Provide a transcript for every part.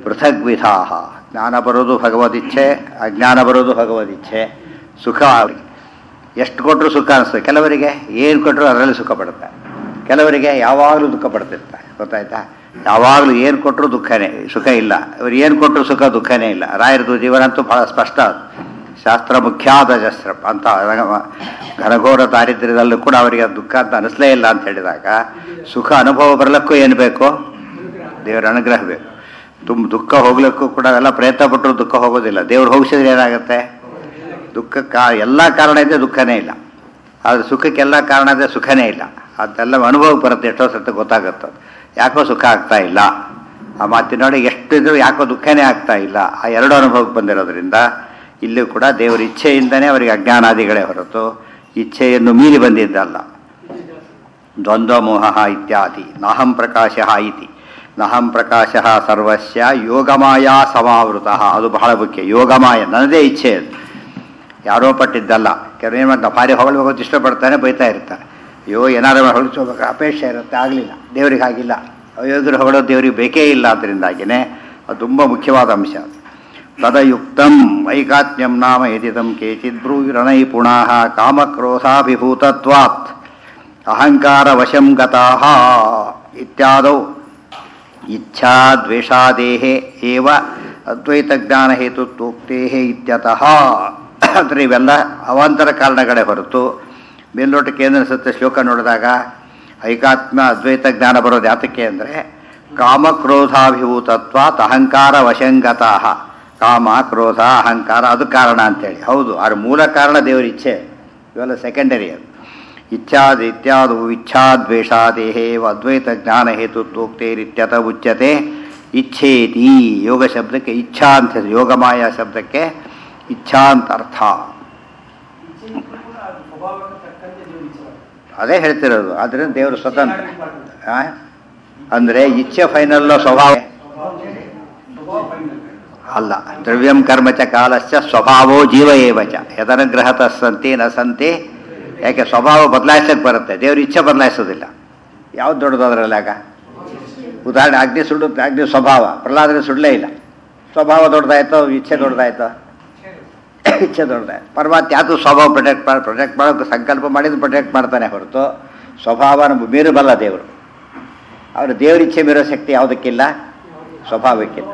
ಪೃಥಗ್ವಿಧಾ. ಜ್ಞಾನ ಬರೋದು ಭಗವದಿಚ್ಛೆ, ಅಜ್ಞಾನ ಬರೋದು ಭಗವದಿಚ್ಛೆ. ಸುಖ ಅವರಿಗೆ ಎಷ್ಟು ಕೊಟ್ಟರು ಸುಖ ಅನಿಸ್ತದೆ, ಕೆಲವರಿಗೆ ಏನು ಕೊಟ್ಟರು ಅದರಲ್ಲಿ ಸುಖ ಪಡುತ್ತೆ, ಕೆಲವರಿಗೆ ಯಾವಾಗಲೂ ದುಃಖ ಪಡ್ತಿರ್ತಾರೆ. ಗೊತ್ತಾಯ್ತಾ? ಯಾವಾಗಲೂ ಏನು ಕೊಟ್ಟರು ದುಃಖನೇ, ಸುಖ ಇಲ್ಲ. ಇವರು ಏನು ಕೊಟ್ಟರು ಸುಖ ದುಃಖನೇ ಇಲ್ಲ. ರಾಯರದು ಜೀವನಂತೂ ಬಹಳ ಸ್ಪಷ್ಟ. ಶಾಸ್ತ್ರ ಮುಖ್ಯಾದ ಶಸ್ತ್ರ ಅಂತ ಘನಘೋರ ದಾರಿದ್ರ್ಯದಲ್ಲೂ ಕೂಡ ಅವರಿಗೆ ದುಃಖ ಅಂತ ಅನಿಸ್ಲೇ ಇಲ್ಲ ಅಂತ ಹೇಳಿದಾಗ, ಸುಖ ಅನುಭವ ಬರಲಿಕ್ಕೂ ಏನು ಬೇಕು? ದೇವರ ಅನುಗ್ರಹ ಬೇಕು. ದುಃಖ ಹೋಗ್ಲಿಕ್ಕೂ ಕೂಡ ಎಲ್ಲ ಪ್ರಯತ್ನ ಪಟ್ಟರು ದುಃಖ ಹೋಗೋದಿಲ್ಲ. ದೇವ್ರು ಹೋಗಿಸಿದ್ರೆ ಏನಾಗುತ್ತೆ? ದುಃಖಕ್ಕೆ ಎಲ್ಲ ಕಾರಣ ಇದೆ, ದುಃಖನೇ ಇಲ್ಲ. ಆದರೆ ಸುಖಕ್ಕೆಲ್ಲ ಕಾರಣ ಇದೆ, ಸುಖನೇ ಇಲ್ಲ. ಅದೆಲ್ಲ ಅನುಭವಕ್ಕೆ ಬರುತ್ತೆ. ಎಷ್ಟೋ ಸರ್ತಿ ಗೊತ್ತಾಗುತ್ತೆ ಯಾಕೋ ಸುಖ ಆಗ್ತಾ ಇಲ್ಲ. ಆ ಮಾತಿನೊಳಗೆ ಎಷ್ಟು ಇದ್ರೂ ಯಾಕೋ ದುಃಖನೇ ಆಗ್ತಾ ಇಲ್ಲ. ಆ ಎರಡು ಅನುಭವಕ್ಕೆ ಬಂದಿರೋದ್ರಿಂದ ಇಲ್ಲೂ ಕೂಡ ದೇವರ ಇಚ್ಛೆಯಿಂದನೇ ಅವರಿಗೆ ಅಜ್ಞಾನಾದಿಗಳೇ ಹೊರತು ಇಚ್ಛೆಯನ್ನು ಮೀರಿ ಬಂದಿದ್ದಲ್ಲ. ದ್ವಂದ್ವ ಮೋಹ ಇತ್ಯಾದಿ. ನಾಹಂ ಪ್ರಕಾಶ ಇತಿ. ನಹಂ ಪ್ರಕಾಶ ಸರ್ವಸ್ಯ ಯೋಗಮಾಯ ಸಮಾವೃತ. ಅದು ಬಹಳ ಮುಖ್ಯ. ಯೋಗಮಾಯ ನನ್ನದೇ ಇಚ್ಛೆ ಅದು, ಯಾರೋ ಪಟ್ಟಿದ್ದಲ್ಲ. ಕೆಲವು ಏನು ಮಾಡ್ತಾರೆ, ಭಾರಿ ಹೊಗಳಬೇಕು ಇಷ್ಟಪಡ್ತಾನೆ, ಬೈತಾ ಇರ್ತಾರೆ. ಅಯ್ಯೋ ಏನಾದ್ರು ಹೊಳಿಸ್ಕೋಬೇಕು ಅಪೇಕ್ಷೆ ಇರುತ್ತೆ, ಆಗಲಿಲ್ಲ. ದೇವರಿಗೆ ಆಗಿಲ್ಲ. ಅಯೋಗ್ಯರು ಹೊಗಳೋದು ದೇವರಿಗೆ ಬೇಕೇ ಇಲ್ಲ. ಅದರಿಂದಾಗಿಯೇ ಅದು ತುಂಬ ಮುಖ್ಯವಾದ ಅಂಶ. ತದಯುಕ್ತಂ ಐಕಾತ್ಮ್ಯಂ ನಾಮ ಯದಿದಂ ಕೇಚಿದ್ ಬ್ರೂರಣೈ ಪುನಃ ಕಾಮಕ್ರೋಧಾಭಿಭೂತತ್ವಾತ್ ಅಹಂಕಾರ ವಶಂ ಗತಾಃ ಇತ್ಯಾದೌ ಇಚ್ಛಾ ದ್ವೇಷಾದೇಹೇ ಏವ ಅದ್ವೈತ ಜ್ಞಾನ ಹೇತುತ್ವೋಕ್ತೇಃ ಇತ್ಯತಃ. ಅಂದರೆ ಇವೆಲ್ಲ ಅವಾಂತರ ಕಾರಣಗಳೇ ಹೊರತು ಮೇಲ್ನೋಟಕ್ಕೆ ಏನು ಅನಿಸುತ್ತೆ? ಶ್ಲೋಕ ನೋಡಿದಾಗ ಐಕಾತ್ಮ್ಯ ಅದ್ವೈತ ಜ್ಞಾನ ಬರೋದು ಯಾತಕ್ಕೆ ಅಂದರೆ ಕಾಮಕ್ರೋಧಾಭಿಭೂತತ್ವಾತ್ ಅಹಂಕಾರ ವಶಂಗತಃ. ಕಾಮ, ಕ್ರೋಧ, ಅಹಂಕಾರ ಅದು ಕಾರಣ ಅಂತೇಳಿ. ಹೌದು, ಅದ್ರ ಮೂಲ ಕಾರಣ ದೇವರ ಇಚ್ಛೆ. ಇವೆಲ್ಲ ಸೆಕೆಂಡರಿ. ಅದು ಇಚ್ಛಾದಿತ್ಯಾದು ಇಚ್ಛಾದ್ವೇಷಾದೇಹೇ ಅದ್ವೈತ ಜ್ಞಾನ ಹೇತುತ್ವೋಕ್ತೇರಿತ್ಯತ ಉಚ್ಯತೆ ಇಚ್ಛೇತಿ. ಯೋಗ ಶಬ್ದಕ್ಕೆ ಇಚ್ಛಾ ಅಂತ, ಯೋಗಮಾಯ ಶಬ್ದಕ್ಕೆ ಇಚ್ಛಾ ಅಂತ ಅರ್ಥ. ಅದೇ ಹೇಳ್ತಿರೋದು. ಆದ್ದರಿಂದ ದೇವರು ಸ್ವತಂತ್ರ ಅಂದರೆ ಇಚ್ಛೆ ಫೈನಲ್ಲೋ ಸ್ವಭಾವ ಅಲ್ಲ. ದ್ರವ್ಯಂ ಕರ್ಮ ಚ ಕಾಲಶ್ಚ ಸ್ವಭಾವೋ ಜೀವ ಏವಚ ಯದನುಗ್ರಹತ ಸಂತಿ ನ ಸಂತಿ. ಯಾಕೆ? ಸ್ವಭಾವ ಬದಲಾಯಿಸಕ್ಕೆ ಬರುತ್ತೆ, ದೇವ್ರ ಇಚ್ಛೆ ಬದಲಾಯಿಸೋದಿಲ್ಲ. ಯಾವ್ದು ದೊಡ್ಡದು ಅದರಲ್ಲಿ? ಆಗ ಉದಾಹರಣೆ, ಅಗ್ನಿ ಸುಡುತ್ತೆ, ಅಗ್ನಿ ಸ್ವಭಾವ. ಪ್ರಹ್ಲಾದನ ಸುಡಲೇ ಇಲ್ಲ. ಸ್ವಭಾವ ದೊಡ್ಡದಾಯ್ತೋ, ಇಚ್ಛೆ ದೊಡ್ಡದಾಯ್ತೋ? ಇಚ್ಛೆ ದೊಡ್ಡದಾಯ್ತು. ಪರಮಾತ್ಮ ಯಾವುದು ಸ್ವಭಾವ ಪ್ರೊಟೆಕ್ಟ್ ಮಾಡೋಕ್ಕೆ ಸಂಕಲ್ಪ ಮಾಡಿದ್ದು ಪ್ರೊಟೆಕ್ಟ್ ಮಾಡ್ತಾನೆ ಹೊರತು ಸ್ವಭಾವನ ಮೀರಬಲ್ಲ ದೇವರು. ಅವರು ದೇವ್ರ ಇಚ್ಛೆ ಮೀರೋ ಶಕ್ತಿ ಯಾವುದಕ್ಕಿಲ್ಲ, ಸ್ವಭಾವಕ್ಕಿಲ್ಲ.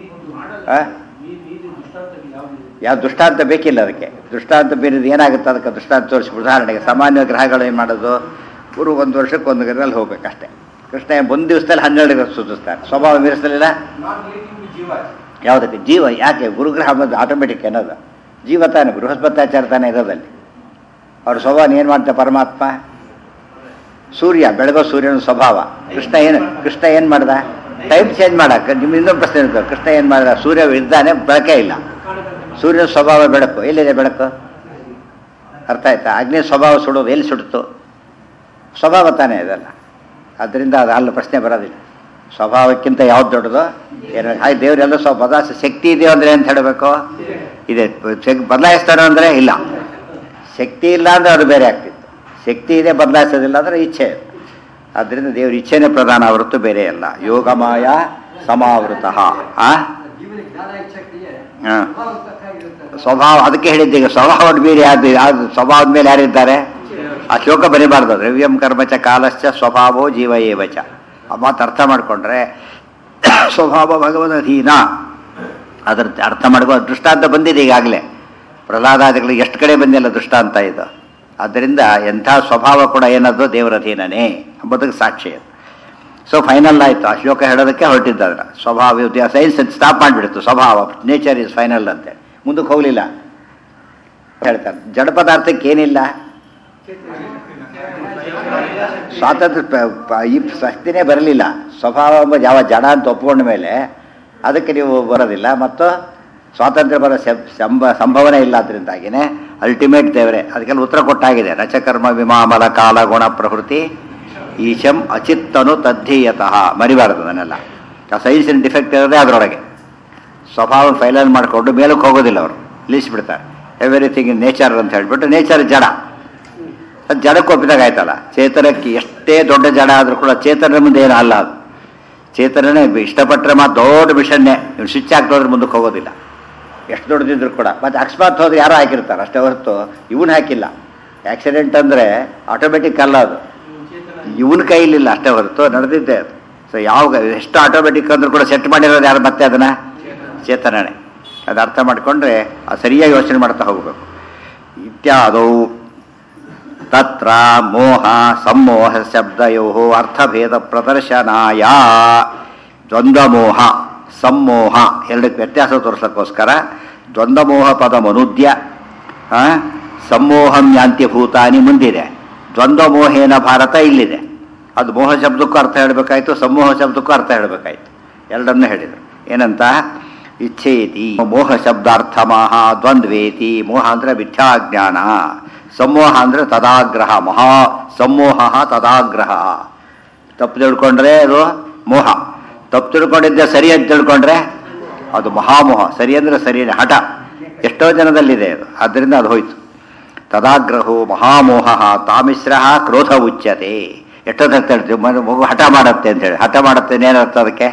ಯಾವ ದೃಷ್ಟಾಂತ ಬೇಕಿಲ್ಲ ಅದಕ್ಕೆ. ದೃಷ್ಟಾಂತ ಬೇರೆದು ಏನಾಗುತ್ತೆ? ಅದಕ್ಕೆ ದೃಷ್ಟಾಂತ ತೋರಿಸಿ. ಉದಾಹರಣೆಗೆ ಸಾಮಾನ್ಯ ಗ್ರಹಗಳು ಏನು ಮಾಡೋದು? ಗುರು 1 ವರ್ಷಕ್ಕೆ 1 ಗ್ರಹದಲ್ಲಿ ಹೋಗ್ಬೇಕಷ್ಟೇ. ಕೃಷ್ಣ ಒಂದು ದಿವಸದಲ್ಲಿ 12 ಗ್ರಹ ಸೂಚಿಸ್ತಾರೆ. ಸ್ವಭಾವ ಮೀರಿಸಲಿಲ್ಲ. ಯಾವುದಕ್ಕೆ? ಜೀವ. ಯಾಕೆ? ಗುರುಗ್ರಹ ಬಂದು ಆಟೋಮೆಟಿಕ್ ಅನ್ನೋದು ಜೀವ ತಾನೆ, ಬೃಹಸ್ಪತ್ಯಾಚಾರ ತಾನೇ ಇರೋದಲ್ಲಿ. ಅವ್ರ ಸ್ವಭಾವ ಏನು ಮಾಡ್ತಾರೆ ಪರಮಾತ್ಮ? ಸೂರ್ಯ, ಬೆಳಗೋ ಸೂರ್ಯನ ಸ್ವಭಾವ. ಕೃಷ್ಣ ಏನು ಮಾಡ್ದ? ಟೈಮ್ ಚೇಂಜ್ ಮಾಡಕ್ಕೆ. ನಿಮ್ಮ ಇನ್ನೊಂದು ಪ್ರಶ್ನೆ ಇರ್ತದೆ, ಕೃಷ್ಣ ಏನು ಮಾಡಿದ? ಸೂರ್ಯ ಇದ್ದಾನೆ, ಬೆಳಕೇ ಇಲ್ಲ. ಸೂರ್ಯನ ಸ್ವಭಾವ ಬೆಳಕು. ಎಲ್ಲಿದೆ ಬೆಳಕು? ಅರ್ಥ ಆಯ್ತಾ? ಅಗ್ನಿ ಸ್ವಭಾವ ಸುಡೋದು ಎಲ್ಲಿ ಸುಡ್ತು? ಸ್ವಭಾವ ತಾನೇ ಇದೆಲ್ಲ. ಅದರಿಂದ ಅದು ಅಲ್ಲಿ ಪ್ರಶ್ನೆ ಬರೋದಿಲ್ಲ. ಸ್ವಭಾವಕ್ಕಿಂತ ಯಾವ್ದು ದೊಡ್ಡದು? ಏನು? ಹಾಗೆ ದೇವರೆಲ್ಲ ಬದಲಾಯಿಸೋ ಶಕ್ತಿ ಇದೆಯೋ ಅಂದರೆ ಅಂತ ಹೇಳಬೇಕು? ಇದೆ. ಬದಲಾಯಿಸ್ತಾರೋ ಅಂದರೆ ಇಲ್ಲ. ಶಕ್ತಿ ಇಲ್ಲ ಅಂದರೆ ಅದು ಬೇರೆ ಆಗ್ತಿತ್ತು. ಶಕ್ತಿ ಇದೆ, ಬದಲಾಯಿಸೋದಿಲ್ಲ ಅಂದರೆ ಇಚ್ಛೆ. ಆದ್ದರಿಂದ ದೇವ್ರ ಇಚ್ಛೆನೇ ಪ್ರಧಾನ ಹೊರತು ಬೇರೆ ಅಲ್ಲ. ಯೋಗಮಾಯ ಸಮಾವೃತ. ಸ್ವಭಾವ ಅದಕ್ಕೆ ಹೇಳಿದ್ದೀಗ. ಸ್ವಭಾವದ ಮೇಲೆ ಯಾರು? ಸ್ವಭಾವದ ಮೇಲೆ ಯಾರಿದ್ದಾರೆ? ಆ ಶ್ಲೋಕ ಬರೀಬಾರ್ದು. ದ್ರವ್ಯಂ ಕರ್ಮಚ ಕಾಲಶ್ಚ ಸ್ವಭಾವೋ ಜೀವ ಏವಚ. ಆ ಮಾತು ಅರ್ಥ ಮಾಡಿಕೊಂಡ್ರೆ ಸ್ವಭಾವ ಭಗವದಧೀನ. ಅದರ ಅರ್ಥ ಮಾಡ್ಕೋ. ದೃಷ್ಟಾಂತ ಬಂದಿದೆ ಈಗಾಗಲೇ. ಪ್ರಹ್ಲಾದಾದಿಗಳಿಗೆ ಎಷ್ಟು ಕಡೆ ಬಂದಿಲ್ಲ ದೃಷ್ಟಾಂತ ಇದು. ಆದ್ದರಿಂದ ಎಂಥ ಸ್ವಭಾವ ಕೂಡ ಏನದು? ದೇವರ ಅಧೀನನೇ ಎಂಬುದಕ್ಕೆ ಸಾಕ್ಷಿ ಅದು. ಸೊ ಫೈನಲ್ ಆಯಿತು. ಆ ಶ್ಲೋಕ ಹೇಳೋದಕ್ಕೆ ಹೊರಟಿದ್ದಾದ್ರೆ ಸ್ವಭಾವ ಸೈನ್ಸ್ ಸ್ಟಾಪ್ ಮಾಡಿಬಿಡ್ತು. ಸ್ವಭಾವ ನೇಚರ್ ಇಸ್ ಫೈನಲ್ ಅಂತೇಳಿ ಮುಂದಕ್ಕೆ ಹೋಗಲಿಲ್ಲ. ಹೇಳ್ತಾರೆ ಜಡ ಪದಾರ್ಥಕ್ಕೆ ಏನಿಲ್ಲ ಸ್ವಾತಂತ್ರ್ಯ. ಈ ಶಕ್ತಿನೇ ಬರಲಿಲ್ಲ. ಸ್ವಭಾವ ಎಂಬುದು ಯಾವ ಜಡ ಅಂತ ಒಪ್ಕೊಂಡ ಮೇಲೆ ಅದಕ್ಕೆ ನೀವು ಬರೋದಿಲ್ಲ. ಮತ್ತು ಸ್ವಾತಂತ್ರ್ಯ ಬರೋ ಸಂಭವನೆ ಇಲ್ಲ. ಅದರಿಂದಾಗಿಯೇ ಅಲ್ಟಿಮೇಟ್ ದೇವರೇ. ಅದಕ್ಕೆಲ್ಲ ಉತ್ತರ ಕೊಟ್ಟಾಗಿದೆ. ರಚಕರ್ಮ ವಿಮಾಮಲ ಕಾಲ ಗುಣ ಪ್ರವೃತ್ತಿ ಈಶಂ ಅಚಿತ್ತನು ತದ್ಧೀಯತಃ. ಮರಿಬಾರದು ಅದನ್ನೆಲ್ಲ. ಆ ಸೈನ್ಸಿನ ಡಿಫೆಕ್ಟ್ ಇರೋದೇ ಅದರೊಳಗೆ. ಸ್ವಭಾವ ಫೈನಲ್ ಮಾಡಿಕೊಂಡು ಮೇಲಕ್ಕೆ ಹೋಗೋದಿಲ್ಲ. ಅವರು ನಿಲ್ಲಿಸ್ಬಿಡ್ತಾರೆ. ಎವ್ರಿಥಿಂಗ್ ಇನ್ ನೇಚರ್ ಅಂತ ಹೇಳಿಬಿಟ್ಟು ನೇಚರ್ ಜಡ. ಅದು ಜಡಕ್ಕೆ ಒಪ್ಪಿದಾಗ ಆಯ್ತಲ್ಲ. ಚೇತನಕ್ಕೆ ಎಷ್ಟೇ ದೊಡ್ಡ ಜಡ ಆದರೂ ಕೂಡ ಚೇತನ ಮುಂದೆ ಏನು ಅಲ್ಲ. ಅದು ಚೇತನನೇ ಇಷ್ಟಪಟ್ಟರೆ ಮಾತ್ರ ದೊಡ್ಡ ಮಿಷನ್ನೇ, ನೀವು ಸ್ವಿಚ್ ಹಾಕ್ತೋದ್ರೆ ಮುಂದಕ್ಕೆ ಹೋಗೋದಿಲ್ಲ ಎಷ್ಟು ದೊಡ್ಡದಿದ್ರು ಕೂಡ. ಮತ್ತು ಅಕಸ್ಮಾತ್ ಹೋದ್ರೆ ಯಾರೋ ಹಾಕಿರ್ತಾರೆ ಅಷ್ಟೇ ಹೊರತು ಇವನು ಹಾಕಿಲ್ಲ. ಆಕ್ಸಿಡೆಂಟ್ ಅಂದರೆ ಆಟೋಮೆಟಿಕ್ ಅಲ್ಲ, ಅದು ಇವನ ಕೈಲಿಲ್ಲ ಅಷ್ಟೇ ಹೊರತು ನಡೆದಿದ್ದೆ ಅದು. ಸೊ ಯಾವ ಎಷ್ಟು ಆಟೋಮೆಟಿಕ್ ಅಂದ್ರೂ ಕೂಡ ಸೆಟ್ ಮಾಡಿರೋದು ಯಾರು ಮತ್ತೆ ಅದನ್ನು ಚೇತನನೇ. ಅದು ಅರ್ಥ ಮಾಡಿಕೊಂಡ್ರೆ ಅದು ಸರಿಯಾಗಿ ಯೋಚನೆ ಮಾಡ್ತಾ ಹೋಗಬೇಕು. ಇತ್ಯಾದೌ ತತ್ರ ಮೋಹ ಸಮ್ಮೋಹ ಶಬ್ದಯೋ ಅರ್ಥಭೇದ ಪ್ರದರ್ಶನಾಯ ದ್ವಂದ್ವಮೋಹ ಸಮ್ಮೋಹ ಎರಡಕ್ಕೆ ವ್ಯತ್ಯಾಸ ತೋರಿಸೋಕ್ಕೋಸ್ಕರ ದ್ವಂದ್ವಮೋಹ ಪದಮನುದ್ಯ ಸಮ್ಮೋಹಂ ಯಾಂತ್ಯಭೂತಾನಿ ಮುಂದಿದೆ, ದ್ವಂದ್ವಮೋಹೇನ ಭಾರತ ಇಲ್ಲಿದೆ. ಅದು ಮೋಹ ಶಬ್ದಕ್ಕೂ ಅರ್ಥ ಹೇಳಬೇಕಾಯ್ತು, ಸಮ್ಮೋಹ ಶಬ್ದಕ್ಕೂ ಅರ್ಥ ಹೇಳಬೇಕಾಯ್ತು, ಎರಡನ್ನೂ ಹೇಳಿದರು. ಏನಂತ ಇಚ್ಛೇತಿ ಮೋಹ ಶಬ್ದಾರ್ಥಮಃ ದ್ವಂದ್ವೇತಿ. ಮೋಹ ಅಂದರೆ ಮಿಥ್ಯಾಜ್ಞಾನ, ಸಮ್ಮೋಹ ಅಂದರೆ ತದಾಗ್ರಹ. ಮಹಾ ಸಮ್ಮೋಹ ತದಾಗ್ರಹ. ತಪ್ಪು ತಿಳ್ಕೊಂಡ್ರೆ ಅದು ಮೋಹ, ತಪ್ಪು ತಿಳ್ಕೊಂಡಿದ್ದೆ ಸರಿ ಅಂತ ತಿಳ್ಕೊಂಡ್ರೆ ಅದು ಮಹಾಮೋಹ. ಸರಿ ಅಂದರೆ ಸರಿ ಹಠ, ಎಷ್ಟೋ ಜನದಲ್ಲಿದೆ ಅದು, ಆದ್ದರಿಂದ ಅದು ಹೋಯ್ತು. ತದಾಗ್ರಹೋ ಮಹಾಮೋಹ ತಾಮಿಶ್ರ ಕ್ರೋಧ ಉಚ್ಯತೆ. ಎಷ್ಟೊತ್ತ ಹೇಳ್ತೀವಿ ಮಗು ಹಠ ಮಾಡುತ್ತೆ ಅಂತೇಳಿ, ಹಠ ಮಾಡುತ್ತೆ ಏನರ್ಥ ಅದಕ್ಕೆ?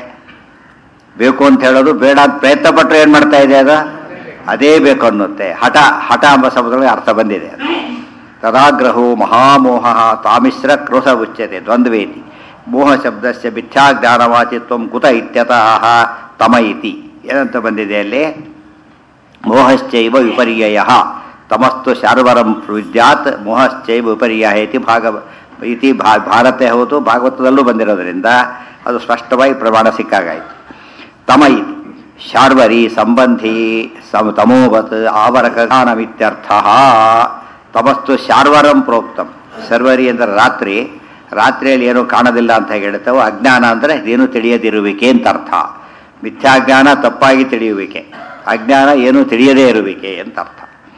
ಬೇಕು ಅಂತ ಹೇಳೋದು, ಬೇಡ ಅಂತ ಪ್ರಯತ್ನ ಪಟ್ಟರೆ ಏನು ಮಾಡ್ತಾ ಇದೆ ಅದು? ಅದೇ ಬೇಕು ಅನ್ನುತ್ತೆ. ಹಠ ಹಠ ಎಂಬ ಶಬ್ದಗಳಿಗೆ ಅರ್ಥ ಬಂದಿದೆ. ತದಾಗ್ರಹೋ ಮಹಾಮೋಹ ತಾಮಿಶ್ರ ಕ್ರೋಧ ಉಚ್ಯತೆ ದ್ವಂದ್ವೇತಿ. ಮೋಹ ಶಬ್ದಸ್ಯ ಮಿಥ್ಯಾಜ್ಞಾನವಾಚಿತ್ವ ಕುತ ಇತ್ಯತಃ ತಮ ಇತಿ. ಏನಂತ ಬಂದಿದೆ ಅಲ್ಲಿ? ಮೋಹಶ್ಚೈವ ವಿಪರ್ಯಯ ತಮಸ್ತು ಶಾರ್ವರಂ ವಿದ್ಯಾತ್ ಮೋಹಶ್ಚೈವ ವಿಪರ್ಯಯ ಇತಿ ಭಾರತೆ ಹೌದು, ಭಾಗವತದಲ್ಲೂ ಬಂದಿರೋದ್ರಿಂದ ಅದು ಸ್ಪಷ್ಟವಾಗಿ ಪ್ರಮಾಣ ಸಿಕ್ಕಾಗಾಯಿತು. ತಮ ಇತಿ ಶಾರ್ವರಿ ಸಂಬಂಧಿ ತಮೋವತ್ ಆವರಕಗಾನಮಿತ್ಯರ್ಥ. ತಮಸ್ತು ಶಾರ್ವರಂ ಪ್ರೋಕ್ತಂ. ಶರ್ವರಿ ಅಂದರೆ ರಾತ್ರಿ, ರಾತ್ರಿಯಲ್ಲಿ ಏನೂ ಕಾಣೋದಿಲ್ಲ ಅಂತ ಹೇಳ್ತೇವೆ. ಅಜ್ಞಾನ ಅಂದರೆ ಏನೂ ತಿಳಿಯದಿರುವಿಕೆ ಅಂತ ಅರ್ಥ. ಮಿಥ್ಯಾಜ್ಞಾನ ತಪ್ಪಾಗಿ ತಿಳಿಯುವಿಕೆ, ಅಜ್ಞಾನ ಏನೂ ತಿಳಿಯದೇ ಇರುವಿಕೆ ಅಂತ ಅರ್ಥ.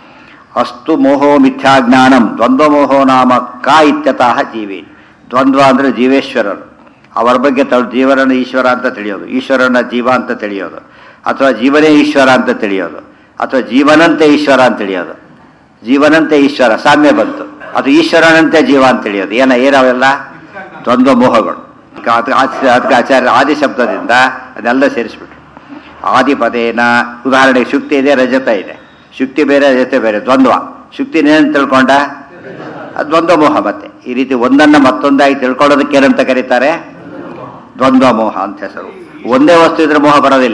ಅಸ್ತು ಮೋಹೋ ಮಿಥ್ಯಾಜ್ಞಾನಂ ದ್ವಂದ್ವಮೋಹೋ ನಾಮ ಕಾ ಇತ್ಯತಃ ಜೀವಿ. ದ್ವಂದ್ವ ಅಂದರೆ ಜೀವೇಶ್ವರರು, ಅವರ ಬಗ್ಗೆ ಜೀವನನ ಈಶ್ವರ ಅಂತ ತಿಳಿಯೋದು, ಈಶ್ವರನ ಜೀವ ಅಂತ ತಿಳಿಯೋದು, ಅಥವಾ ಜೀವನೇ ಈಶ್ವರ ಅಂತ ತಿಳಿಯೋದು, ಅಥವಾ ಜೀವನಂತೆ ಈಶ್ವರ ಅಂತ ತಿಳಿಯೋದು. ಜೀವನಂತೆ ಈಶ್ವರ ಸಾಮ್ಯ ಬಂತು, ಅದು ಈಶ್ವರನಂತೆ ಜೀವ ಅಂತ ತಿಳಿಯೋದು. ಏನಾವೆಲ್ಲ ದ್ವಂದ್ವ ಮೋಹಗಳು. ಅದಕ್ಕೆ ಆಚಾರ್ಯ ಆದಿ ಶಬ್ದದಿಂದ ಅದೆಲ್ಲ ಸೇರಿಸ್ಬಿಟ್ರು. ಆದಿಪದೇನ ಉದಾಹರಣೆಗೆ ಶುಕ್ತಿ ಇದೆ, ರಜತ ಇದೆ. ಶುಕ್ತಿ ಬೇರೆ, ರಜತೆ ಬೇರೆ, ದ್ವಂದ್ವ. ಶುಕ್ತಿನೇನು ತಿಳ್ಕೊಂಡ? ಅದು ದ್ವಂದ್ವ ಮೋಹ. ಮತ್ತೆ ಈ ರೀತಿ ಒಂದನ್ನು ಮತ್ತೊಂದಾಗಿ ತಿಳ್ಕೊಳ್ಳೋದಕ್ಕೆ ಏನಂತ ಕರೀತಾರೆ? ದ್ವಂದ್ವ ಮೋಹ ಅಂತ ಹೆಸರು. ಒಂದೇ ವಸ್ತು ಇದ್ರೆ ಮೋಹ ಬರೋದಿಲ್ಲ.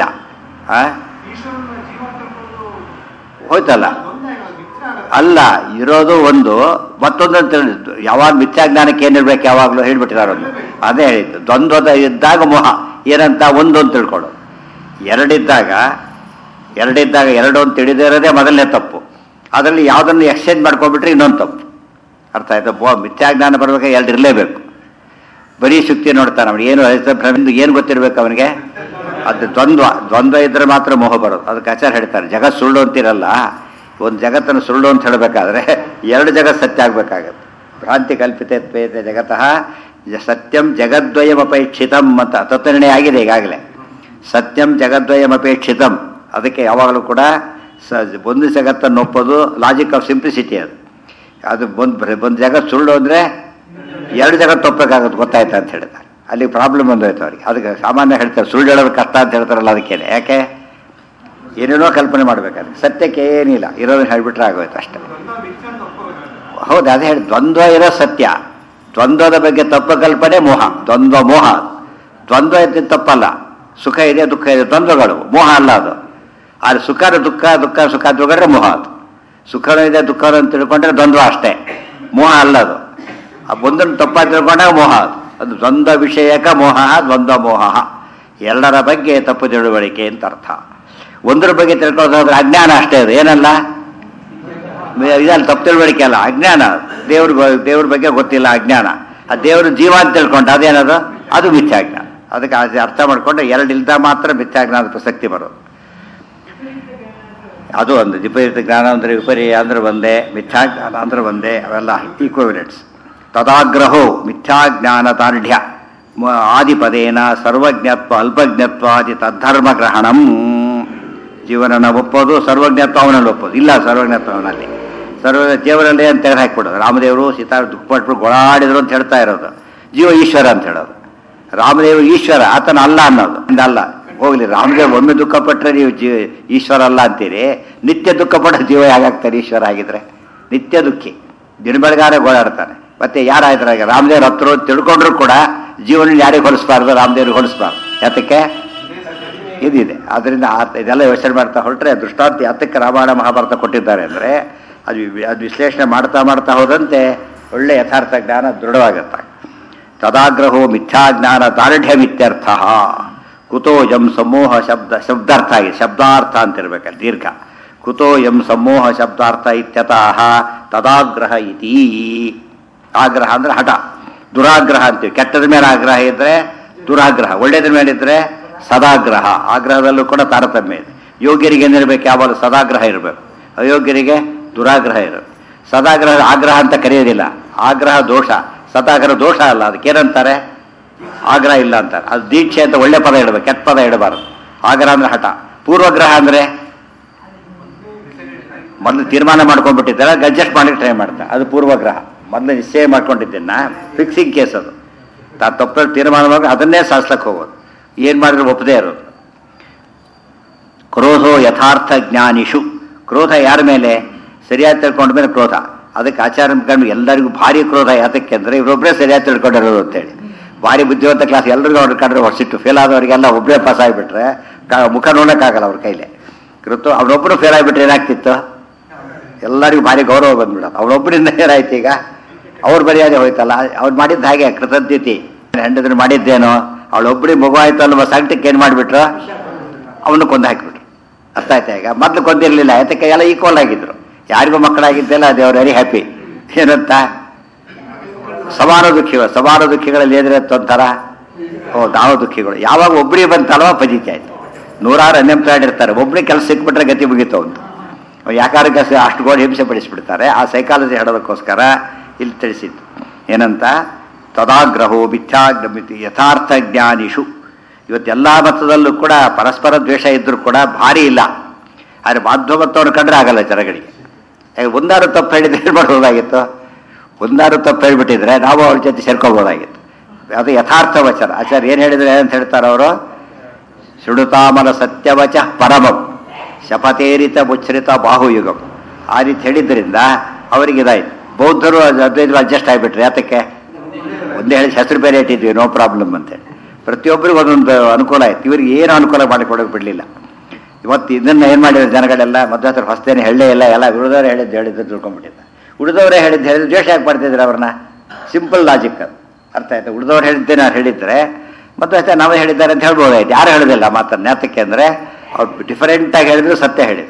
ಹೋಯ್ತಲ್ಲ, ಅಲ್ಲ ಇರೋದು ಒಂದು, ಮತ್ತೊಂದನ್ನು ತಿಳಿದು ಯಾವಾಗ ಮಿಥ್ಯಾಜ್ಞಾನಕ್ಕೆ ಏನಿರ್ಬೇಕು ಯಾವಾಗಲೂ ಹೇಳ್ಬಿಟ್ಟಿದ್ದಾರೆ. ಒಂದು ಅದೇ ಹೇಳಿದ್ದು, ದ್ವಂದ್ವದ ಇದ್ದಾಗ ಮೋಹ ಏನಂತ ಒಂದು ಅಂತ ತಿಳ್ಕೊಳ್ಳೋದು. ಎರಡಿದ್ದಾಗ ಎರಡು ಅಂತ ತಿಳಿದೇ ಇರೋದೇ ಮೊದಲನೇ ತಪ್ಪು. ಅದರಲ್ಲಿ ಯಾವುದನ್ನು ಎಕ್ಸ್ಚೇಂಜ್ ಮಾಡ್ಕೊಂಡ್ಬಿಟ್ರೆ ಇನ್ನೊಂದು ತಪ್ಪು. ಅರ್ಥ ಆಯ್ತಾ? ಮಿಥ್ಯಾಜ್ಞಾನ ಬರಬೇಕಾದ್ರೆ ಎರಡು ಇರಲೇಬೇಕು. ಬರೀ ಶುಕ್ತಿ ನೋಡ್ತಾನೆ ಅವನು, ಏನು ಗೊತ್ತಿರಬೇಕು ಅವನಿಗೆ? ಅದು ದ್ವಂದ್ವ ಇದ್ದರೆ ಮಾತ್ರ ಮೋಹ ಬರೋದು. ಅದಕ್ಕೆ ಆಚಾರ ಹೇಳ್ತಾರೆ, ಜಗತ್ ಸುಳ್ಳು ಅಂತಿರಲ್ಲ, ಒಂದು ಜಗತ್ತನ್ನು ಸುಳ್ಳು ಅಂತ ಹೇಳಬೇಕಾದ್ರೆ ಎರಡು ಜಗತ್ ಸತ್ಯ ಆಗಬೇಕಾಗತ್ತೆ. ಭ್ರಾಂತಿ ಕಲ್ಪಿತತ್ವೇತ ಜಗತಃ ಸತ್ಯಂ ಜಗದ್ವಯಮಪೇಕ್ಷಿತಂ ಅಂತ ತತ್ವನಿರ್ಣಯ ಆಗಿದೆ ಈಗಾಗಲೇ. ಸತ್ಯಂ ಜಗದ್ವಯಮಪೇಕ್ಷಿತಂ. ಅದಕ್ಕೆ ಯಾವಾಗಲೂ ಕೂಡ ಒಂದು ಜಗತ್ತನ್ನು ಒಪ್ಪೋದು ಲಾಜಿಕ್ ಆಫ್ ಸಿಂಪ್ಲಿಸಿಟಿ. ಅದು ಒಂದು ಜಗತ್ತು ಸುಳ್ಳು ಅಂದರೆ ಎರಡು ಜಗತ್ತು ಒಪ್ಪಬೇಕಾಗುತ್ತೆ, ಗೊತ್ತಾಯ್ತಾ ಅಂತ ಹೇಳ್ತಾರೆ. ಅಲ್ಲಿ ಪ್ರಾಬ್ಲಮ್ ಬಂದೋಯ್ತು ಅವ್ರಿಗೆ. ಅದಕ್ಕೆ ಸಾಮಾನ್ಯ ಹೇಳ್ತಾರೆ, ಸುಳ್ಳು ಹೇಳೋದು ಕಷ್ಟ ಅಂತ ಹೇಳ್ತಾರಲ್ಲ, ಅದಕ್ಕೇನೆ. ಯಾಕೆ? ಏನೇನೋ ಕಲ್ಪನೆ ಮಾಡಬೇಕಾದ್ರೆ ಸತ್ಯಕ್ಕೆ ಏನಿಲ್ಲ, ಇರೋದನ್ನ ಹೇಳಿಬಿಟ್ರೆ ಆಗೋಯ್ತು ಅಷ್ಟೇ. ಹೌದು, ಅದೇ ಹೇಳಿ, ದ್ವಂದ್ವ ಇರೋ ಸತ್ಯ. ದ್ವಂದ್ವದ ಬಗ್ಗೆ ತಪ್ಪು ಕಲ್ಪನೆ ಮೋಹ, ದ್ವಂದ್ವ ಮೋಹ. ದ್ವಂದ್ವ ಇದ್ದ ತಪ್ಪಲ್ಲ, ಸುಖ ಇದೆ ದುಃಖ ಇದೆ, ದ್ವಂದ್ವಗಳು, ಮೋಹ ಅಲ್ಲ ಅದು. ಆದರೆ ಸುಖ ಸುಖ ತಿಳ್ಕೊಂಡ್ರೆ ಮೋಹ. ಅದು ಸುಖನೂ ಇದೆ ದುಃಖನೂ ಅಂತ ತಿಳ್ಕೊಂಡ್ರೆ ದ್ವಂದ್ವ ಅಷ್ಟೇ, ಮೋಹ ಅಲ್ಲ ಅದು. ಒಂದನ್ನು ತಪ್ಪಾಗಿ ತಿಳ್ಕೊಂಡಾಗ ಮೋಹ. ಅದು ದ್ವಂದ್ವ ವಿಷಯಕ ಮೋಹ, ದ್ವಂದ್ವ ಮೋಹ. ಎರಡರ ಬಗ್ಗೆ ತಪ್ಪು ತಿಳುವಳಿಕೆ ಅಂತ ಅರ್ಥ. ಒಂದರ ಬಗ್ಗೆ ತಿಳ್ಕೊಳ್ಳೋದಾದ್ರೆ ಅಜ್ಞಾನ ಅಷ್ಟೇ. ಅದು ಏನಲ್ಲ, ಇದಲ್ಲ ತಪ್ಪು ತಿಳುವಳಿಕೆ ಅಲ್ಲ, ಅಜ್ಞಾನ. ದೇವ್ರ ಬಗ್ಗೆ ಗೊತ್ತಿಲ್ಲ, ಅಜ್ಞಾನ. ಆ ದೇವರು ಜೀವ ಅಂತ ತಿಳ್ಕೊಂಡ ಅದೇನದು? ಅದು ಮಿಥ್ಯಾಜ್ಞಾನ. ಅದಕ್ಕೆ ಅದು ಅರ್ಥ ಮಾಡಿಕೊಂಡ್ರೆ ಎರಡು ಇಲ್ದ ಮಾತ್ರ ಮಿಥ್ಯಾಜ್ಞಾನದ ಪ್ರಸಕ್ತಿ ಬರೋದು. ಅದು ಒಂದು ವಿಪರೀತ ಜ್ಞಾನ ಅಂದರೆ ವಿಪರ್ಯ ಅಂದರೆ ಒಂದೇ, ಮಿಥ್ಯಾಜ್ಞಾನ ಅಂದರೆ ಒಂದೇ, ಅವೆಲ್ಲ ಈಕ್ವಿವೆಲೆಂಟ್ಸ್. ತದಾಗ್ರಹೋ ಮಿಥ್ಯಾಜ್ಞಾನ ತಾರ್ಢ್ಯ ಆದಿಪದೇನ ಸರ್ವಜ್ಞತ್ವ ಅಲ್ಪಜ್ಞತ್ವಾದಿ ತದ್ಧರ್ಮ ಗ್ರಹಣಂ. ಜೀವನನ ಒಪ್ಪೋದು, ಸರ್ವಜ್ಞತ್ವ ಅವನಲ್ಲಿ ಒಪ್ಪೋದು ಇಲ್ಲ. ಸರ್ವಜ್ಞತ್ವ ಅವನಲ್ಲಿ, ದೇವರಲ್ಲಿ ಅಂತ ತೆಗೆದು ಹಾಕಿಬಿಡೋದು. ರಾಮದೇವರು ಸೀತಾ ದುಃಖಪಟ್ಟು ಗೋಳಾಡಿದ್ರು ಅಂತ ಹೇಳ್ತಾ ಇರೋದು, ಜೀವ ಈಶ್ವರ ಅಂತ ಹೇಳೋದು. ರಾಮದೇವ ಈಶ್ವರ, ಆತನ ಅಲ್ಲ ಅನ್ನೋದು ಅಲ್ಲ. ಹೋಗ್ಲಿ, ರಾಮದೇವ್ ಒಮ್ಮೆ ದುಃಖ ಪಟ್ಟರೆ ನೀವು ಈಶ್ವರ ಅಲ್ಲ ಅಂತೀರಿ, ನಿತ್ಯ ದುಃಖ ಪಟ್ಟ ಜೀವ ಹೇಗಾಗ್ತಾರೆ ಈಶ್ವರ ಆಗಿದ್ರೆ? ನಿತ್ಯ ದುಃಖಿ, ದಿನ ಬೆಳಗಾರೆ ಗೋಳಾಡ್ತಾನೆ. ಮತ್ತೆ ಯಾರಾಯ್ತಾರೆ ರಾಮದೇವ್ರ ಹತ್ರ ತಿಳ್ಕೊಂಡ್ರು ಕೂಡ ಜೀವನ ಯಾರಿಗೆ ಹೊಲಿಸ್ಬಾರ್ದು? ರಾಮದೇವ್ರಿಗೆ ಹೊಲಿಸ್ಬಾರ್ದು. ಯಾತಕ್ಕೆ? ಇದಿದೆ. ಆದ್ದರಿಂದ ಇದೆಲ್ಲ ಯೋಚನೆ ಮಾಡ್ತಾ ಹೊರಟ್ರೆ ದೃಷ್ಟಾಂತ ಯಾತಕ್ಕೆ ರಾಮಾಯಣ ಮಹಾಭಾರತ ಕೊಟ್ಟಿದ್ದಾರೆ ಅಂದರೆ ಅದು ವಿಶ್ಲೇಷಣೆ ಮಾಡ್ತಾ ಮಾಡ್ತಾ ಹೋದಂತೆ ಒಳ್ಳೆ ಯಥಾರ್ಥ ಜ್ಞಾನ ದೃಢವಾಗುತ್ತೆ. ತದಾಗ್ರಹೋ ಮಿಥ್ಯಾಜ್ಞಾನ ದಾರ್ಢ್ಯಮಿತ್ಯರ್ಥ. ಕುತೋ ಯಂ ಸಮೂಹ ಶಬ್ದಾರ್ಥ ಆಗಿದೆ, ಶಬ್ದಾರ್ಥ ಅಂತಿರ್ಬೇಕಲ್ಲ ದೀರ್ಘ. ಕುತೋ ಯಂ ಸಮೂಹ ಶಬ್ದಾರ್ಥ ಇತ್ಯತಃ ತದಾಗ್ರಹ ಇತಿ. ಆಗ್ರಹ ಅಂದರೆ ಹಠ, ದುರಾಗ್ರಹ ಅಂತೀವಿ. ಕೆಟ್ಟದ ಮೇಲೆ ಆಗ್ರಹ ಇದ್ದರೆ ದುರಾಗ್ರಹ, ಒಳ್ಳೆಯದ್ರ ಮೇಲಿದ್ದರೆ ಸದಾಗ್ರಹ. ಆಗ್ರಹದಲ್ಲೂ ಕೂಡ ತಾರತಮ್ಯ ಇದೆ. ಯೋಗ್ಯರಿಗೆ ಏನಿರಬೇಕು? ಯಾವಾಗ ಸದಾಗ್ರಹ ಇರಬೇಕು, ಅಯೋಗ್ಯರಿಗೆ ದುರಾಗ್ರಹ ಇರಬೇಕು. ಸದಾಗ್ರಹ ಆಗ್ರಹ ಅಂತ ಕರೆಯೋದಿಲ್ಲ, ಆಗ್ರಹ ದೋಷ. ಸದಾಗ್ರಹ ದೋಷ ಅಲ್ಲ, ಅದಕ್ಕೇನಂತಾರೆ? ಆಗ್ರಹ ಇಲ್ಲ ಅಂತಾರೆ. ಅದು ದೀಕ್ಷೆ ಅಂತ ಒಳ್ಳೆ ಪದ ಇಡಬೇಕು, ಕೆಟ್ಟ ಪದ ಇಡಬಾರದು. ಆಗ್ರಹ ಅಂದರೆ ಹಠ. ಪೂರ್ವಗ್ರಹ ಅಂದರೆ ಮೊದಲು ತೀರ್ಮಾನ ಮಾಡ್ಕೊಂಡ್ಬಿಟ್ಟಿದ್ದಾರೆ, ಅಡ್ಜಸ್ಟ್ ಮಾಡಲಿಕ್ಕೆ ಟ್ರೈ ಮಾಡ್ತಾರೆ, ಅದು ಪೂರ್ವಗ್ರಹ. ಮೊದಲು ನಿಶ್ಚಯ ಮಾಡ್ಕೊಂಡಿದ್ದನ್ನ ಫಿಕ್ಸಿಂಗ್ ಕೇಸ್ ಅದು. ತಪ್ಪಲ್ಲಿ ತೀರ್ಮಾನ ಮಾಡಿ ಅದನ್ನೇ ಸಾಧಿಸ್ಲಕ್ಕೆ ಹೋಗೋದು, ಏನು ಮಾಡಿದ್ರು ಒಪ್ಪದೇ ಇರೋದು. ಕ್ರೋಧೋ ಯಥಾರ್ಥ ಜ್ಞಾನಿಷು. ಕ್ರೋಧ ಯಾರ ಮೇಲೆ? ಸರಿಯಾಗಿ ತಿಳ್ಕೊಂಡ ಮೇಲೆ ಕ್ರೋಧ. ಅದಕ್ಕೆ ಆಚಾರ ಎಲ್ಲರಿಗೂ ಭಾರಿ ಕ್ರೋಧ. ಯಾತಕ್ಕೆ ಅಂದರೆ ಇವರೊಬ್ಬರೇ ಸರಿಯಾಗಿ ತಿಳ್ಕೊಂಡಿರೋದು ಅಂತೇಳಿ. ಭಾರಿ ಬುದ್ಧಿವಂತ ಕ್ಲಾಸ್ ಎಲ್ಲರಿಗೂ ಅವ್ರು ಕಂಡ್ರೆ ಹೊಸಿಟ್ಟು, ಫೇಲ್ ಆದವರಿಗೆಲ್ಲ ಒಬ್ಬರೇ ಪಾಸ್ ಆಗಿಬಿಟ್ರೆ ಮುಖ ನೋಡೋಕ್ಕಾಗಲ್ಲ ಅವ್ರ ಕೈಲಿ. ಕೃತು ಅವನೊಬ್ಬರು ಫೇಲ್ ಆಗಿಬಿಟ್ರೆ ಏನಾಗ್ತಿತ್ತು? ಎಲ್ಲರಿಗೂ ಭಾರಿ ಗೌರವ ಬಂದ್ಬಿಡೋದು. ಅವನೊಬ್ಬರಿಂದ ಏನಾಯ್ತು? ಈಗ ಅವ್ರ ಮರ್ಯಾದೆ ಹೋಯ್ತಲ್ಲ. ಅವ್ರು ಮಾಡಿದ್ದು ಹಾಗೆ ಕೃತಜ್ಞತೆ. ಹೆಂಡದ್ರು ಮಾಡಿದ್ದೇನೋ, ಅವಳೊಬ್ಬರಿಗೆ ಮಗು ಆಯ್ತು ಅಲ್ವ ಸಂಕಟಕ್ಕೆ ಏನು ಮಾಡಿಬಿಟ್ರು? ಅವನು ಕೊಂದು ಹಾಕಿಬಿಟ್ರು. ಅರ್ಥ ಆಯ್ತಾ? ಈಗ ಮೊದಲು ಕೊಂದಿರಲಿಲ್ಲ, ಯಾತಕ್ಕೆ ಎಲ್ಲ ಈಕ್ವಲ್ ಆಗಿದ್ರು. ಯಾರಿಗೂ ಮಕ್ಕಳಾಗಿದ್ದೆಲ್ಲ ಅದೇ ಅವ್ರು ವೆರಿ ಹ್ಯಾಪಿ. ಏನಂತ ಸಮಾನ ದುಃಖಿಗಳು. ಸಮಾನ ದುಃಖಿಗಳಲ್ಲಿ ಏನಿರ ಒಂಥರ ನಾವು ದುಃಖಿಗಳು. ಯಾವಾಗ ಒಬ್ಬರಿಗೆ ಬಂತಲ್ವ ಪಜಿತಿ ಆಯ್ತು. ನೂರಾರು ಅನ್ಎಂಪ್ಲಾಯ್ಡ್ ಇರ್ತಾರೆ, ಒಬ್ಬರಿಗೆ ಕೆಲಸ ಸಿಕ್ಬಿಟ್ರೆ ಗತಿ ಮುಗಿತು ಅಂತ. ಯಾಕಾರ ಅಷ್ಟು ಗೋಡೆ ಹಿಂಸೆ ಪಡಿಸ್ಬಿಡ್ತಾರೆ. ಆ ಸೈಕಾಲಜಿ ಹೇಳೋದಕ್ಕೋಸ್ಕರ ಇಲ್ಲಿ ತಿಳಿಸಿತ್ತು. ಏನಂತ? ತದಾಗ್ರಹೋ ಯಥಾರ್ಥ ಜ್ಞಾನಿಷು. ಇವತ್ತೆಲ್ಲ ಮತದಲ್ಲೂ ಕೂಡ ಪರಸ್ಪರ ದ್ವೇಷ ಇದ್ದರೂ ಕೂಡ ಭಾರಿ ಇಲ್ಲ. ಆದರೆ ಮಾಧ್ಯಮತ್ತವ್ರು ಕಂಡ್ರೆ ಆಗಲ್ಲ ಜನಗಳಿಗೆ. ಒಂದಾರು ತಪ್ಪು ಹೇಳಿದ್ರೆ ಏನು ಮಾಡ್ಬೋದಾಗಿತ್ತು? ಒಂದಾರು ತಪ್ಪು ಹೇಳಿಬಿಟ್ಟಿದ್ರೆ ನಾವು ಅವ್ರ ಜೊತೆ ಸೇರ್ಕೋಬೋದಾಗಿತ್ತು. ಅದು ಯಥಾರ್ಥ ವಚನ. ಆಚಾರ್ಯ ಏನು ಹೇಳಿದ್ರೆ ಅಂತ ಹೇಳ್ತಾರೆ ಅವರು? ಶೃಣುತಾಮಲ ಸತ್ಯವಚ ಪರಮಂ ಶಪತೇರಿತ ಮುಚ್ಛ್ರಿತ ಬಾಹುಯುಗಂ. ಆ ರೀತಿ ಹೇಳಿದ್ದರಿಂದ ಅವರಿಗೆ ಇದಾಯಿತು. ಬೌದ್ಧರು ಅದ್ವೈತರು ಅಡ್ಜಸ್ಟ್ ಆಗಿಬಿಟ್ರೆ. ಯಾತಕ್ಕೆ? ಒಂದೇ ಹೇಳಿ ಹೆಸರು ಬೇರೆ ಇಟ್ಟಿದ್ವಿ, ನೋ ಪ್ರಾಬ್ಲಮ್ ಅಂತೇಳಿ. ಪ್ರತಿಯೊಬ್ಬರಿಗೂ ಒಂದೊಂದು ಅನುಕೂಲ ಆಯ್ತು. ಇವರಿಗೆ ಏನು ಅನುಕೂಲ ಮಾಡಿಕೊಡೋಕೆ ಬಿಡಲಿಲ್ಲ. ಇವತ್ತು ಇದನ್ನು ಏನು ಮಾಡಿದ್ರು ಜನಗಳೆಲ್ಲ? ಮಧ್ಯ ಹತ್ರ ಹೊಸದೇನೆ ಹೇಳೇ ಇಲ್ಲ, ಎಲ್ಲ ಉಳಿದವರೇ ಹೇಳಿದ್ದು ತಿಳ್ಕೊಂಡ್ಬಿಟ್ಟಿದ್ದ. ಉಳಿದವರೇ ಹೇಳಿದ್ದು ದ್ವೇಷ ಯಾಕೆ ಮಾಡ್ತಿದ್ರು ಅವ್ರನ್ನ? ಸಿಂಪಲ್ ಲಾಜಿಕ್ ಅದು. ಅರ್ಥ ಆಯ್ತು? ಉಳಿದವ್ರು ಹೇಳಿದ್ದೆ ನಾನು ಹೇಳಿದರೆ ಮತ್ತೆ ನಾವೇ ಹೇಳಿದ್ದಾರೆ ಅಂತ ಹೇಳ್ಬೋದಾಯ್ತು. ಯಾರು ಹೇಳೋದಿಲ್ಲ ಮಾತನ್ನು. ಯಾತಕ್ಕೆ ಅಂದರೆ ಅವ್ರು ಡಿಫರೆಂಟಾಗಿ ಹೇಳಿದ್ರು, ಸತ್ಯ ಹೇಳಿದರು.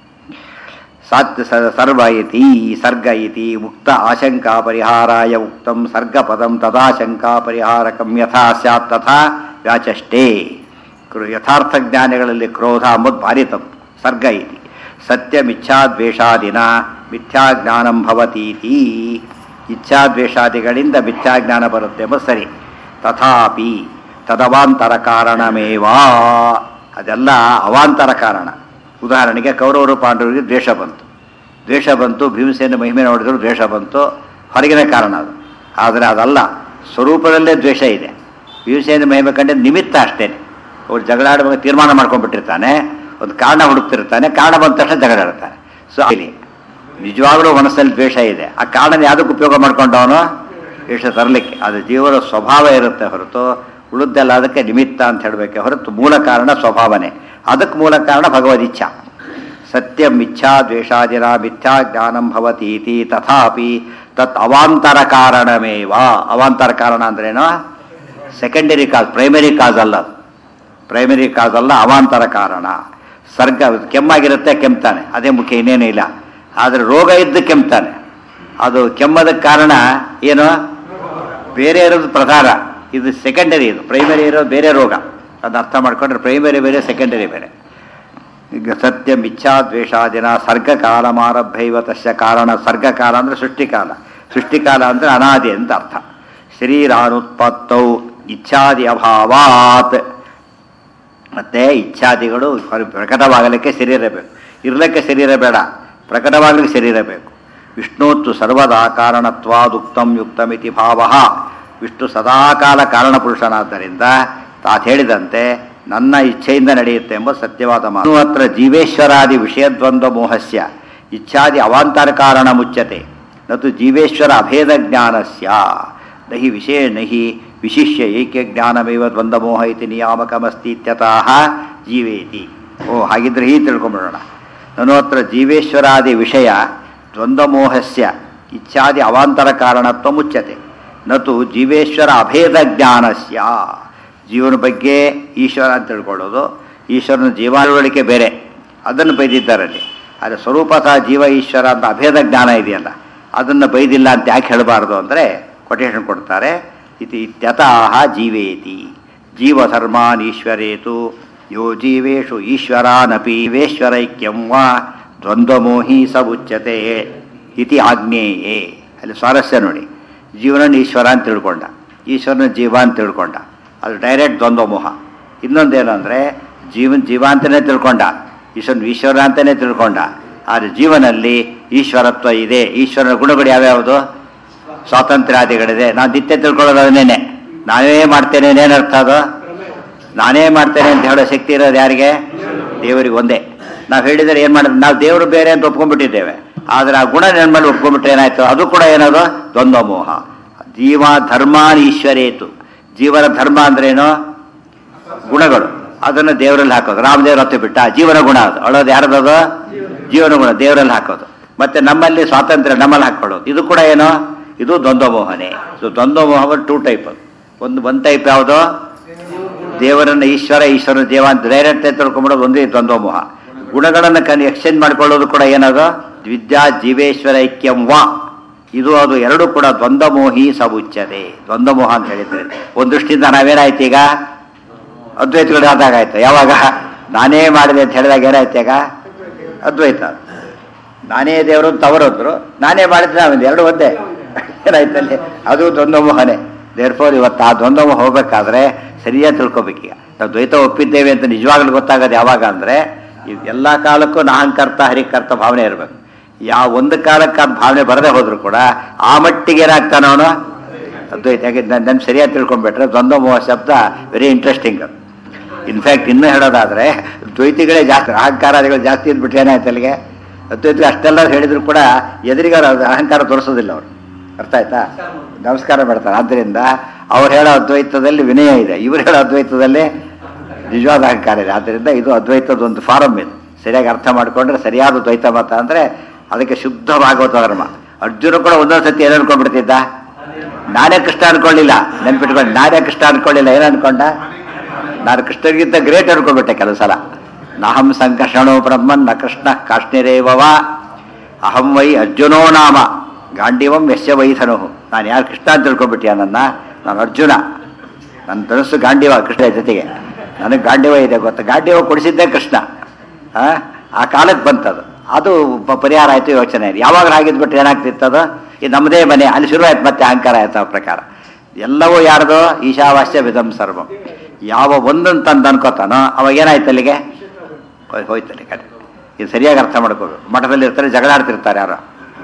ಸರ್ವ ಇತಿ ಸರ್ಗ ಇತಿ ಮುಕ್ತ ಆಶಂಕಾ ಪರಿಹಾರಾಯ ಉಕ್ತಂ ಸರ್ಗಪದಂ ತದಾಶಂಕಾ ಪರಿಹಾರಕಂ ಯಥಾ ಸ್ಯಾತ್ ತಥಾ ವ್ಯಾಚಷ್ಟೇ. ಯಥಾರ್ಥ ಜ್ಞಾನಿಗಳಲ್ಲಿ ಕ್ರೋಧ ಅಂಬುದು ಭಾರಿ ತಪ್ಪು. ಸರ್ಗ ಇತಿ ಸತ್ಯಮಿಚ್ಛಾದ್ವೇಷಾದಿನ ಮಿಥ್ಯಾಜ್ಞಾನಂ ಭವತೀತಿ. ಇಚ್ಛಾದ್ವೇಷಾದಿಗಳಿಂದ ಮಿಥ್ಯಾಜ್ಞಾನ ಬರುತ್ತೆ ಎಂಬುದು ಸರಿ. ತಥಾಪಿ ತದವಾಂತರ ಕಾರಣಮೇವಾ. ಅದೆಲ್ಲ ಅವಾಂತರ ಕಾರಣ. ಉದಾಹರಣೆಗೆ ಕೌರವರು ಪಾಂಡವರಿಗೆ ದ್ವೇಷ ಬಂತು. ದ್ವೇಷ ಬಂತು, ಭೀಮಸೇನ ಮಹಿಮೆ ನೋಡಿದ್ರು ದ್ವೇಷ ಬಂತು, ಹೊರಗಿನ ಕಾರಣ ಅದು. ಆದರೆ ಅದಲ್ಲ, ಸ್ವರೂಪದಲ್ಲೇ ದ್ವೇಷ ಇದೆ. ಭೀಮಸೇನ ಮಹಿಮೆ ಕಂಡ ನಿಮಿತ್ತ ಅಷ್ಟೇ. ಅವ್ರು ಜಗಳಾಡುವಾಗ ತೀರ್ಮಾನ ಮಾಡ್ಕೊಂಡ್ಬಿಟ್ಟಿರ್ತಾನೆ, ಒಂದು ಕಾರಣ ಹುಡುಕ್ತಿರ್ತಾನೆ, ಕಾರಣ ಬಂದ ತಕ್ಷಣ ಜಗಳಾಡ್ತಾನೆ. ಸೊ ಇಲ್ಲಿ ನಿಜವಾಗ್ಲೂ ಮನಸ್ಸಲ್ಲಿ ದ್ವೇಷ ಇದೆ. ಆ ಕಾರಣ ಯಾವುದಕ್ಕೆ ಉಪಯೋಗ ಮಾಡ್ಕೊಂಡವನು? ದ್ವೇಷ ತರಲಿಕ್ಕೆ. ಅದು ಜೀವನ ಸ್ವಭಾವ ಇರುತ್ತೆ ಹೊರತು ಉಳಿದೆಲ್ಲ ಅದಕ್ಕೆ ನಿಮಿತ್ತ ಅಂತ ಹೇಳಬೇಕೆ ಹೊರತು ಮೂಲ ಕಾರಣ ಸ್ವಭಾವನೆ. ಅದಕ್ಕೆ ಮೂಲ ಕಾರಣ ಭಗವದಿಚ್ಛಾ. ಸತ್ಯಂ ಇಚ್ಛಾ ದ್ವೇಷಾದಿನ ಮಿಥ್ಯಾ ಜ್ಞಾನಂ ಭವತೀತಿ ತಥಾಪಿ ತತ್ ಅವಾಂತರ ಕಾರಣಮೇವ. ಅವಾಂತರ ಕಾರಣ ಅಂದ್ರೇನು? ಸೆಕೆಂಡರಿ ಕಾಸ್, ಪ್ರೈಮರಿ ಕಾಸ್ ಅಲ್ಲ. ಪ್ರೈಮರಿ ಕಾಸ್ ಅಲ್ಲ, ಅವಾಂತರ ಕಾರಣ. ಸರ್ಗ ಕೆಮ್ಮಾಗಿರುತ್ತೆ, ಕೆಮ್ತಾನೆ, ಅದೇ ಮುಖ್ಯ, ಇನ್ನೇನೂ ಇಲ್ಲ. ಆದರೆ ರೋಗ ಇದ್ದು ಕೆಮ್ತಾನೆ, ಅದು ಕೆಮ್ಮದಕ್ಕೆ ಕಾರಣ ಏನು? ಬೇರೆ ಇರೋದು ಪ್ರಧಾನ, ಇದು ಸೆಕೆಂಡರಿ. ಇದು ಪ್ರೈಮರಿ ಇರೋದು ಬೇರೆ ರೋಗ. ಅದು ಅರ್ಥ ಮಾಡ್ಕೊಂಡ್ರೆ ಪ್ರೈಮರಿ ಬೇರೆ, ಸೆಕೆಂಡರಿ ಬೇರೆ. ಈಗ ಸತ್ಯಂ ಇಚ್ಛಾದ್ವೇಷಾದಿನ ಸರ್ಗಕಾಲಮಾರಭ್ಯೈವ ತಸ್ಯ ಕಾರಣ. ಸರ್ಗಕಾಲ ಅಂದರೆ ಸೃಷ್ಟಿಕಾಲ, ಸೃಷ್ಟಿಕಾಲ ಅಂದರೆ ಅನಾದಿ ಅಂತ ಅರ್ಥ. ಶರೀರಾನುತ್ಪತ್ತೌ ಇಚ್ಛಾದಿ ಅಭಾವಾತ್. ಮತ್ತು ಇಚ್ಛಾದಿಗಳು ಪ್ರಕಟವಾಗಲಿಕ್ಕೆ ಶರೀರ ಬೇಕು, ಇರಲಿಕ್ಕೆ ಶರೀರ ಬೇಡ, ಪ್ರಕಟವಾಗಲಿಕ್ಕೆ ಶರೀರ ಬೇಕು. ವಿಷ್ಣುತ್ತು ಸರ್ವದಾ ಕಾರಣತ್ವಾದುಕ್ತಂ ಯುಕ್ತಮಿತಿ ಭಾವ. ವಿಷ್ಣು ಸದಾಕಾಲ ಕಾರಣಪುರುಷನಾದ್ದರಿಂದ ತಾತ ಹೇಳಿದಂತೆ ನನ್ನ ಇಚ್ಛೆಯಿಂದ ನಡೆಯುತ್ತೆ ಎಂಬ ಸತ್ಯವಾದ ಮಾತು. ಅತ್ರ ಜೀವೇಶ್ವರಾದಿ ವಿಷಯದ್ವಂದ್ವ ಮೋಹಸ್ಯ ಇಚ್ಛಾದಿ ಅವಾಂತರ ಕಾರಣ ಮುಚ್ಯತೆ ನತು ಜೀವೇಶ್ವರ ಅಭೇದ ಜ್ಞಾನಸ್ಯ ನಹಿ ವಿಷಯ ನಹಿ ವಿಶಿಷ್ಯ ಏಕೆ ಜ್ಞಾನಮೇವ ದ್ವಂದ್ವಮೋಹ ಇತಿ ನಿಯಾಮಕಮಸ್ತಿ ಇತ್ಯತಃ ಜೀವೇತಿ. ಹಾಗಿದ್ರೆ ಹೀಗೆ ತಿಳ್ಕೊಂಬಿಡೋಣ. ನಾನು ಅತ್ರ ಜೀವೇಶ್ವರಾದಿ ವಿಷಯ ದ್ವಂದ್ವಮೋಹಸ್ಯ ಇಚ್ಛಾದಿ ಅವಾಂತರ ಕಾರಣತ್ವ ಮುಚ್ಯತೆ ನತು ಜೀವೇಶ್ವರ ಅಭೇದ ಜ್ಞಾನಸ್ಯ. ಜೀವನ ಬಗ್ಗೆ ಈಶ್ವರ ಅಂತ ತಿಳ್ಕೊಳ್ಳೋದು, ಈಶ್ವರನ ಜೀವಾನುವಳಿಕೆ ಬೇರೆ, ಅದನ್ನು ಬೈದಿದ್ದಾರಲ್ಲಿ. ಆದರೆ ಸ್ವರೂಪತಃ ಜೀವ ಈಶ್ವರ ಅಂತ ಅಭೇದ ಜ್ಞಾನ ಇದೆಯಲ್ಲ, ಅದನ್ನು ಬೈದಿಲ್ಲ ಅಂತ ಯಾಕೆ ಹೇಳಬಾರ್ದು ಅಂದರೆ ಕೊಟೇಶನ್ ಕೊಡ್ತಾರೆ. ಇತ್ಯತಃ ಜೀವೇತಿ ಜೀವಧರ್ಮಾನ್ ಈಶ್ವರೇತು ಯೋ ಜೀವೇಶು ಈಶ್ವರಾನಪಿ ವೇಶ್ವರೈಕ್ಯಂ ವಾ ದ್ವಂದ್ವಮೋಹಿ ಸ ಉಚ್ಯತೆ ಇತಿ ಆಗ್ನೇಯೇ. ಅಲ್ಲಿ ಸ್ವಾರಸ್ಯ ನೋಡಿ, ಜೀವನನ್ನು ಈಶ್ವರ ಅಂತ ತಿಳ್ಕೊಂಡ, ಈಶ್ವರನ ಜೀವ ಅಂತ ತಿಳ್ಕೊಂಡ, ಅದು ಡೈರೆಕ್ಟ್ ದ್ವಂದ್ವಮೋಹ. ಇನ್ನೊಂದೇನೆಂದರೆ ಜೀವ ಅಂತಲೇ ತಿಳ್ಕೊಂಡ, ಈಶ್ವರ ಅಂತಲೇ ತಿಳ್ಕೊಂಡ, ಆದರೆ ಜೀವನಲ್ಲಿ ಈಶ್ವರತ್ವ ಇದೆ. ಈಶ್ವರನ ಗುಣಗಳು ಯಾವ್ಯಾವುದು? ಸ್ವಾತಂತ್ರ್ಯಾದಿಗಳಿದೆ. ನಾವು ನಿತ್ಯ ತಿಳ್ಕೊಳ್ಳೋದು ಅದನ್ನೇನೆ, ನಾನೇ ಮಾಡ್ತೇನೆ. ಏನರ್ಥ ಅದು? ನಾನೇ ಮಾಡ್ತೇನೆ ಅಂತ ಹೇಳೋ ಶಕ್ತಿ ಇರೋದು ಯಾರಿಗೆ? ದೇವರಿಗೆ ಒಂದೇ. ನಾವು ಹೇಳಿದರೆ ಏನು ಮಾಡಿದ್ರೆ ನಾವು ದೇವರು ಬೇರೆ ಅಂತ ಒಪ್ಕೊಂಡ್ಬಿಟ್ಟಿದ್ದೇವೆ, ಆದರೆ ಆ ಗುಣ ನನ್ನ ಮೇಲೆ ಒಪ್ಕೊಂಡ್ಬಿಟ್ರೆ ಏನಾಯ್ತು? ಅದು ಕೂಡ ಏನದು? ದ್ವಂದ್ವಮೋಹ. ಜೀವ ಧರ್ಮಾನ್ ಈಶ್ವರೇತು. ಜೀವನ ಧರ್ಮ ಅಂದ್ರೇನು? ಗುಣಗಳು. ಅದನ್ನು ದೇವರಲ್ಲಿ ಹಾಕೋದು. ರಾಮದೇವ್ರ ಹತ್ತು ಬಿಟ್ಟ ಜೀವನ ಗುಣ, ಅದು ಅಳೋದು ಯಾರದದು? ಜೀವನ ಗುಣ ದೇವರಲ್ಲಿ ಹಾಕೋದು. ಮತ್ತೆ ನಮ್ಮಲ್ಲಿ ಸ್ವಾತಂತ್ರ್ಯ ನಮ್ಮಲ್ಲಿ ಹಾಕೊಳ್ಳೋದು, ಇದು ಕೂಡ ಏನೋ? ಇದು ದ್ವಂದ್ವಮೋಹನೆ. ಸೊ ದ್ವಂದ್ವಮೋಹ ಟೂ ಟೈಪ್. ಒಂದು ಟೈಪ್ ಯಾವುದು? ದೇವರನ್ನು ಈಶ್ವರನ ಜೀವ ಅಂತ ಡೈರೆಕ್ಟ್ ತಿಳ್ಕೊಂಬಿಡೋದು ಒಂದೇ ದ್ವಂದ್ವಮೋಹ. ಗುಣಗಳನ್ನು ಎಕ್ಸ್ಚೇಂಜ್ ಮಾಡ್ಕೊಳ್ಳೋದು ಕೂಡ ಏನದು? ವಿದ್ಯಾ ಜೀವೇಶ್ವರ ಐಕ್ಯಂ ವಾ. ಇದು ಅದು ಎರಡೂ ಕೂಡ ದ್ವಂದ್ವಮೋಹಿ ಸಬುಚ್ಯತೆ. ದ್ವಂದ್ವಮೋಹ ಅಂತ ಹೇಳಿದ್ರೆ ಒಂದು ದೃಷ್ಟಿಯಿಂದ ನಾವೇನಾಯ್ತು? ಈಗ ಅದ್ವೈತಗಳು ಆದಾಗಾಯ್ತು. ಯಾವಾಗ ನಾನೇ ಮಾಡಿದೆ ಅಂತ ಹೇಳಿದಾಗ ಏನಾಯ್ತು? ಈಗ ಅದ್ವೈತ. ನಾನೇ ದೇವರು ಅಂತ ಅವರೊದ್ರು, ನಾನೇ ಮಾಡಿದ್ರೆ ನಾವೊಂದು ಎರಡು ಒಂದೇ ಏನಾಯ್ತಲ್ಲಿ? ಅದು ದ್ವಂದ್ವಮೋಹನೆ. ದೇರ್ಫೋರ್ ಇವತ್ತು ಆ ದ್ವಂದ್ವಮೋಹ ಹೋಗ್ಬೇಕಾದ್ರೆ ಸರಿಯಾಗಿ ತಿಳ್ಕೊಬೇಕೀಗ. ನಾವು ದ್ವೈತ ಒಪ್ಪಿದ್ದೇವೆ ಅಂತ ನಿಜವಾಗ್ಲೂ ಗೊತ್ತಾಗೋದು ಯಾವಾಗ ಅಂದರೆ, ಎಲ್ಲ ಕಾಲಕ್ಕೂ ನಾಹಂಕರ್ತ ಹರಿಕರ್ತ ಭಾವನೆ ಇರಬೇಕು. ಯಾವ ಒಂದು ಕಾಲಕ್ಕೆ ಆ ಭಾವನೆ ಬರದೇ ಹೋದ್ರು ಕೂಡ ಆ ಮಟ್ಟಿಗೆ ಏನಾಗ್ತಾನೆ ಅವನು? ಅದ್ವೈತ. ಯಾಕೆ ನನ್ನ ಸರಿಯಾಗಿ ತಿಳ್ಕೊಂಡ್ಬಿಟ್ರೆ ದ್ವಂದ್ವಮೋಹ ಶಬ್ದ ವೆರಿ ಇಂಟ್ರೆಸ್ಟಿಂಗ್. ಇನ್ಫ್ಯಾಕ್ಟ್ ಇನ್ನೂ ಹೇಳೋದಾದರೆ ದ್ವೈತಿಗಳೇ ಜಾಸ್ತಿ, ಅಹಂಕಾರಾದಿಗಳು ಜಾಸ್ತಿ ಇದ್ಬಿಟ್ರೆ ಏನಾಯ್ತು ಅಲ್ಲಿಗೆ? ಅದ್ವೈತಿಗಳು ಅಷ್ಟೆಲ್ಲ ಹೇಳಿದ್ರು ಕೂಡ ಎದುರಿಗೆ ಅಹಂಕಾರ ತೋರಿಸೋದಿಲ್ಲ ಅವರು. ಅರ್ಥ ಆಯ್ತಾ? ನಮಸ್ಕಾರ ಮಾಡ್ತಾರೆ. ಆದ್ದರಿಂದ ಅವ್ರು ಹೇಳೋ ಅದ್ವೈತದಲ್ಲಿ ವಿನಯ ಇದೆ, ಇವ್ರು ಹೇಳೋ ಅದ್ವೈತದಲ್ಲಿ ನಿಜವಾದ ಅಹಂಕಾರ ಇದೆ. ಆದ್ದರಿಂದ ಇದು ಅದ್ವೈತದ ಒಂದು ಫಾರಮ್. ಇದು ಸರಿಯಾಗಿ ಅರ್ಥ ಮಾಡಿಕೊಂಡ್ರೆ ಸರಿಯಾದ ದ್ವೈತ ಮತ ಅಂದರೆ ಅದಕ್ಕೆ ಶುದ್ಧ ಭಾಗವತ ಧರ್ಮ. ಅರ್ಜುನ ಕೂಡ ಒಂದೊಂದು ಸತಿ ಏನು ಅನ್ಕೊಂಡ್ಬಿಡ್ತಿದ್ದ? ನಾನೇ ಕೃಷ್ಣ ಅನ್ಕೊಳ್ಳಿಲ್ಲ. ನೆನ್ಪಿಟ್ಕೊಂಡು ನಾನೇ ಕೃಷ್ಣ ಅನ್ಕೊಳ್ಳಿಲ್ಲ. ಏನು ಅನ್ಕೊಂಡ? ನಾನು ಕೃಷ್ಣರಿಗಿಂತ ಗ್ರೇಟ್ ಅನ್ಕೊಂಡ್ಬಿಟ್ಟೆ ಕೆಲವು ಸಲ. ನಾಹಂ ಸಂಕರ್ಷಣೋ ಬ್ರಹ್ಮನ್ ನ ಕೃಷ್ಣ ಕಾಶ್ಮೀರೇವವ ಅಹಂ ವೈ ಅರ್ಜುನೋ ನಾಮ ಗಾಂಡೀವಂ ಯಶ್ಯ ವೈಧನು. ನಾನು ಯಾರು ಕೃಷ್ಣ ಅಂತ ತಿಳ್ಕೊಂಡ್ಬಿಟ್ಟಿಯ ನನ್ನ? ನಾನು ಅರ್ಜುನ. ನನ್ನ ಧನಸ್ಸು ಗಾಂಡೀವ ಕೃಷ್ಣ ಜೊತೆಗೆ. ನನಗೆ ಗಾಂಡೀವ ಇದೆ ಗೊತ್ತಾ? ಗಾಂಡೀವ ಕೊಡಿಸಿದ್ದೇ ಕೃಷ್ಣ. ಆ ಕಾಲಕ್ಕೆ ಬಂತದು. ಅದು ಪರಿಹಾರ ಆಯಿತು. ಯೋಚನೆ ಯಾವಾಗ ಆಗಿದ್ಬಿಟ್ರೆ ಏನಾಗ್ತಿತ್ತದು? ಇದು ನಮ್ಮದೇ ಮನೆ, ಅಲ್ಲಿ ಶುರು ಆಯ್ತು ಮತ್ತೆ ಅಹಂಕಾರ ಆಯ್ತು. ಆ ಪ್ರಕಾರ ಎಲ್ಲವೂ ಯಾರ್ದು? ಈಶಾವಾಸ್ಯ ವಿಧಂ ಸರ್ವಂ. ಯಾವ ಒಂದನ್ನು ತಂದು ಅನ್ಕೋತಾನೋ ಅವಾಗ ಏನಾಯ್ತು? ಅಲ್ಲಿಗೆ ಹೋಯ್ತಲ್ಲಿ ಕಡೆ. ಇದು ಸರಿಯಾಗಿ ಅರ್ಥ ಮಾಡ್ಕೋಬೇಕು. ಮಠದಲ್ಲಿ ಇರ್ತಾರೆ, ಜಗಳ ಆಡ್ತಿರ್ತಾರೆ, ಯಾರು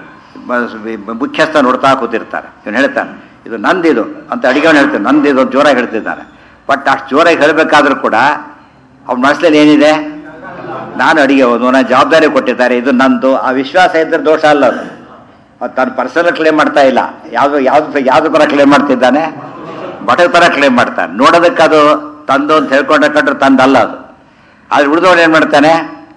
ಮುಖ್ಯಸ್ಥ ನೋಡ್ತಾ ಕೂತಿರ್ತಾರೆ. ಇವನು ಹೇಳ್ತಾನೆ ಇದು ನಂದಿದು ಅಂತ, ಅಡಿಗೆವನು ಹೇಳ್ತಾನೆ ನಂದಿದು ಜೋರಾಗಿ ಹೇಳ್ತಿದ್ದಾನೆ. ಬಟ್ ಅಷ್ಟು ಜೋರಾಗಿ ಹೇಳಬೇಕಾದ್ರೂ ಕೂಡ ಅವ್ನ ಮನಸ್ಸಲ್ಲಿ ಏನಿದೆ? ನಾನು ಅಡಿಗೆ ಹೋದು, ನಾನು ಜವಾಬ್ದಾರಿ ಕೊಟ್ಟಿದ್ದಾರೆ, ಇದು ನಂದು. ಆ ವಿಶ್ವಾಸ ಇದ್ದರೆ ದೋಷ ಅಲ್ಲ ಅದು. ತಾನು ಪರ್ಸನಲ್ ಕ್ಲೇಮ್ ಮಾಡ್ತಾ ಇಲ್ಲ. ಯಾವ್ದು ಪರ ಕ್ಲೇಮ್ ಮಾಡ್ತಿದ್ದಾನೆ? ಮಠದ ಪರ ಕ್ಲೇಮ್ ಮಾಡ್ತಾನೆ. ನೋಡೋದಕ್ಕೆ ಅದು ತಂದು ಅಂತ ಹೇಳ್ಕೊಂಡ್ರೆ ತಂದಲ್ಲ ಅದು. ಆದ್ರೆ ಉಳಿದವನು ಏನು ಮಾಡ್ತಾನೆ?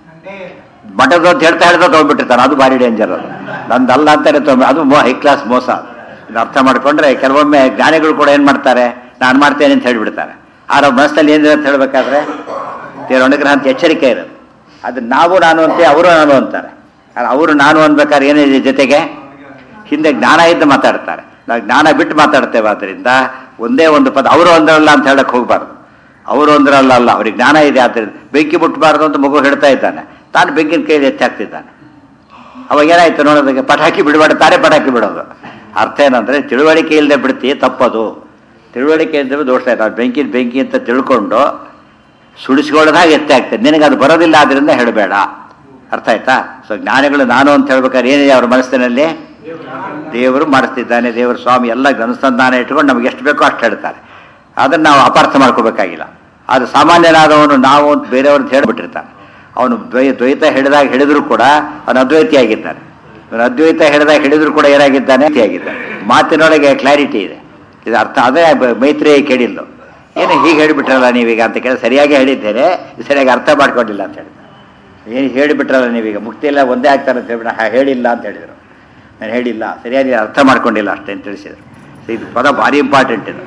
ಮಠದ ಅಂತ ಹೇಳ್ತಾ ತೊಗೊಂಡ್ಬಿಟ್ಟಿರ್ತಾನೆ. ಅದು ಭಾರಿ ಡೇಂಜರ್. ಅದು ನಂದಲ್ಲ ಅಂತಾನೆ ಅದು ಹೈ ಕ್ಲಾಸ್ ಮೋಸ. ಇದು ಅರ್ಥ ಮಾಡ್ಕೊಂಡ್ರೆ ಕೆಲವೊಮ್ಮೆ ಜ್ಞಾನಿಗಳು ಕೂಡ ಏನು ಮಾಡ್ತಾರೆ? ನಾನು ಮಾಡ್ತೇನೆ ಅಂತ ಹೇಳಿಬಿಡ್ತಾರೆ. ಆದ್ರೆ ಮನಸ್ಸಲ್ಲಿ ಏನಿದೆ ಅಂತ ಹೇಳಬೇಕಾದ್ರೆ ದೇವರ ಅನುಗ್ರಹ ಅಂತ ಎಚ್ಚರಿಕೆ ಇರೋದು. ಅದು ನಾವು ನಾನು ಅಂತೆ, ಅವರು ನಾನು ಅಂತಾರೆ. ಅವರು ನಾನು ಅನ್ಬೇಕಾದ್ರೆ ಏನಿದೆ ಜೊತೆಗೆ? ಹಿಂದೆ ಜ್ಞಾನ ಇದ್ದು ಮಾತಾಡ್ತಾರೆ, ನಾವು ಜ್ಞಾನ ಬಿಟ್ಟು ಮಾತಾಡ್ತೇವೆ. ಆದ್ದರಿಂದ ಒಂದೇ ಒಂದು ಪದ ಅವರು ಅಂದ್ರಲ್ಲ ಅಂತ ಹೇಳಕ್ಕೆ ಹೋಗ್ಬಾರ್ದು. ಅವರು ಅಂದ್ರಲ್ಲ, ಅವ್ರಿಗೆ ಜ್ಞಾನ ಇದೆ. ಆದ್ದರಿಂದ ಬೆಂಕಿ ಮುಟ್ಟಬಾರ್ದು ಅಂತ ಮಗು ಹೇಳ್ತಾ ಇದ್ದಾನೆ, ತಾನು ಬೆಂಕಿನ ಕೈಯಲ್ಲಿ ಎತ್ತಾಗ್ತಿದ್ದಾನೆ. ಅವಾಗ ಏನಾಯ್ತು ನೋಡೋದಕ್ಕೆ? ಪಟಾಕಿ ಬಿಡಬಾರ್ದು, ತಾನೇ ಪಟಾಕಿ ಬಿಡೋದು. ಅರ್ಥ ಏನಂದರೆ ತಿಳುವಳಿಕೆ ಇಲ್ಲದೆ ಬಿಡ್ತಿ, ತಪ್ಪದು. ತಿಳುವಳಿಕೆ ಇದ್ದರೆ ದೋಷ ಆಯ್ತು. ಅದು ಬೆಂಕಿ ಅಂತ ತಿಳ್ಕೊಂಡು ಸುಡಿಸ್ಕೊಳ್ಳೋದಾಗ ಎತ್ತಾಗ್ತದೆ. ನಿನಗೆ ಅದು ಬರೋದಿಲ್ಲ, ಆದ್ದರಿಂದ ಹೇಳಬೇಡ. ಅರ್ಥ ಆಯ್ತಾ? ಸೊ ಜ್ಞಾನಿಗಳು ನಾನು ಅಂತ ಹೇಳ್ಬೇಕಾದ್ರೆ ಏನಿದೆ ಅವ್ರ ಮನಸ್ಸಿನಲ್ಲಿ? ದೇವರು ಮಾಡಿಸ್ತಿದ್ದಾನೆ, ದೇವರು ಸ್ವಾಮಿ ಎಲ್ಲ ಅನುಸಂಧಾನ ಇಟ್ಕೊಂಡು ನಮ್ಗೆ ಎಷ್ಟು ಬೇಕೋ ಅಷ್ಟು ಹೇಳ್ತಾರೆ. ಅದನ್ನು ನಾವು ಅಪಾರ್ಥ ಮಾಡ್ಕೋಬೇಕಾಗಿಲ್ಲ. ಅದು ಸಾಮಾನ್ಯನಾದವನು ನಾವು ಬೇರೆಯವ್ರದ್ದು ಹೇಳಿಬಿಟ್ಟಿರ್ತಾನೆ. ಅವನು ದ್ವೈತ ಹೇಳಿದ್ರು ಕೂಡ ಅವನು ಅದ್ವೈತಿಯಾಗಿದ್ದಾನೆ. ಇವನು ಅದ್ವೈತ ಹೇಳಿದ್ರು ಕೂಡ ಏನಾಗಿದ್ದಾನೆ, ಆಗಿದ್ದಾನೆ. ಮಾತಿನೊಳಗೆ ಕ್ಲಾರಿಟಿ ಇದೆ. ಇದು ಅರ್ಥ ಅದೇ ಮೈತ್ರಿಯ ಕೇಳಿಲ್ಲ, ಏನು ಹೀಗೆ ಹೇಳಿಬಿಟ್ರಲ್ಲ ನೀವೀಗ ಅಂತ ಕೇಳಿ, ಸರಿಯಾಗಿ ಹೇಳಿದ್ದೇನೆ, ಸರಿಯಾಗಿ ಅರ್ಥ ಮಾಡ್ಕೊಂಡಿಲ್ಲ ಅಂತ ಹೇಳಿದ್ರು. ಏನು ಹೇಳಿಬಿಟ್ರಲ್ಲ ನೀವೀಗ ಮುಕ್ತಿ ಎಲ್ಲ ಒಂದೇ ಆಗ್ತಾರೆ ಅಂತ ಹೇಳ್ಬಿಟ್ಟು ಹೇಳಿಲ್ಲ ಅಂತ ಹೇಳಿದರು. ನಾನು ಹೇಳಿಲ್ಲ, ಸರಿಯಾಗಿ ಅರ್ಥ ಮಾಡ್ಕೊಂಡಿಲ್ಲ ಅಷ್ಟೇ ಅಂತ ತಿಳಿಸಿದರು. ಇದು ಪದ ಭಾರಿ ಇಂಪಾರ್ಟೆಂಟ್ ಇದು.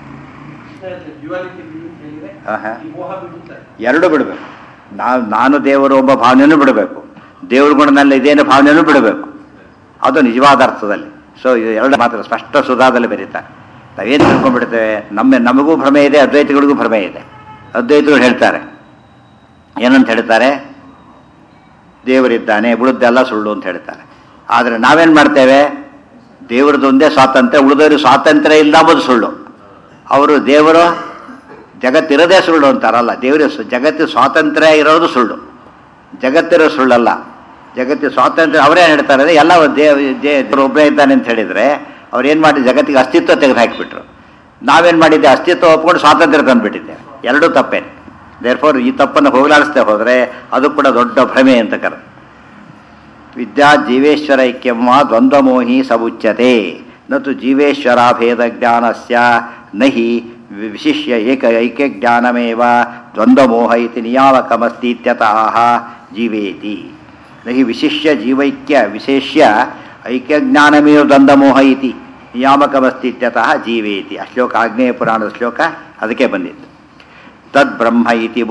ಎರಡು ಬಿಡಬೇಕು. ನಾನು ದೇವರು ಒಬ್ಬ ಭಾವನೆಯನ್ನು ಬಿಡಬೇಕು, ದೇವ್ರ ಗುಣದಲ್ಲಿ ಇದೇನು ಭಾವನೆಯನ್ನು ಬಿಡಬೇಕು. ಅದು ನಿಜವಾದ ಅರ್ಥದಲ್ಲಿ. ಸೊ ಇದು ಎರಡು ಮಾತ್ರ ಸ್ಪಷ್ಟ ಸುಧಾದಲ್ಲಿ ಬರೀತಾರೆ. ನಾವೇನು ತಿಳ್ಕೊಂಡ್ಬಿಡ್ತೇವೆ, ನಮಗೂ ಭ್ರಮೆ ಇದೆ, ಅದ್ವೈತಗಳಿಗೂ ಭ್ರಮೆ ಇದೆ. ಅದ್ವೈತಗಳು ಹೇಳ್ತಾರೆ ಏನಂತ ಹೇಳ್ತಾರೆ, ದೇವರಿದ್ದಾನೆ, ಉಳಿದೆಲ್ಲ ಸುಳ್ಳು ಅಂತ ಹೇಳ್ತಾರೆ. ಆದರೆ ನಾವೇನು ಮಾಡ್ತೇವೆ, ದೇವರದೊಂದೇ ಸ್ವಾತಂತ್ರ್ಯ, ಉಳಿದವರು ಸ್ವಾತಂತ್ರ್ಯ ಇಲ್ಲ ಅಂಬುದು ಸುಳ್ಳು. ಅವರು ದೇವರು ಜಗತ್ತಿರೋದೇ ಸುಳ್ಳು ಅಂತಾರಲ್ಲ, ದೇವರ ಜಗತ್ತಿನ ಸ್ವಾತಂತ್ರ್ಯ ಇರೋದು ಸುಳ್ಳು, ಜಗತ್ತಿರೋ ಸುಳ್ಳಲ್ಲ. ಜಗತ್ತಿನ ಸ್ವಾತಂತ್ರ್ಯ ಅವರೇ ಹೇಳ್ತಾರೆ, ಎಲ್ಲ ದೇವರು ಒಬ್ಬರೇ ಇದ್ದಾನೆ ಅಂತ ಹೇಳಿದರೆ ಅವ್ರು ಏನು ಮಾಡಿ ಜಗತ್ತಿಗೆ ಅಸ್ತಿತ್ವ ತೆಗೆದು ಹಾಕಿಬಿಟ್ರು. ನಾವೇನು ಮಾಡಿದ್ದೆ, ಅಸ್ತಿತ್ವ ಒಪ್ಕೊಂಡು ಸ್ವಾತಂತ್ರ್ಯ ತಂದುಬಿಟ್ಟಿದ್ದೇವೆ. ಎರಡೂ ತಪ್ಪೇನೆ. ದೇರ್ಫೋರ್ ಈ ತಪ್ಪನ್ನು ಹೋಗಲಾಡಿಸ್ತಾ ಹೋದರೆ ಅದು ಕೂಡ ದೊಡ್ಡ ಭ್ರಮೆ ಅಂತ ಕರೆದು. ವಿದ್ಯಾ ಜೀವೇಶ್ವರ ಐಕ್ಯಮ್ಮ ದ್ವಂದ್ವಮೋಹಿ ಸಬುಚ್ಯತೆ ನತು ಜೀವೇಶ್ವರಾಭೇದ ಜ್ಞಾನಸ್ಯ ನಹಿ ವಿಶಿಷ್ಯ ಐಕ್ಯಜ್ಞಾನಮೇವ ದ್ವಂದ್ವಮೋಹ ಇತಿ ನಿಯಾಮಕಮಸ್ತೀತ್ಯತಃ ಜೀವೇತಿ. ನಹಿ ವಿಶಿಷ್ಯ ಜೀವೈಕ್ಯ ವಿಶೇಷ್ಯ ಐಕ್ಯಜ್ಞಾನಮೇವ ದ್ವಂದ್ವಮೋಹ ಇತಿ ನಿಯಾಮಕಮಸ್ತೀತ್ಯತಃ ಜೀವೇತಿ. ಆ ಶ್ಲೋಕ ಆಗ್ನೇಯ ಪುರಾಣದ ಶ್ಲೋಕ ಅದಕ್ಕೆ ಬಂದಿತ್ತು. ತದ್ ಬ್ರಹ್ಮ ಇತಿ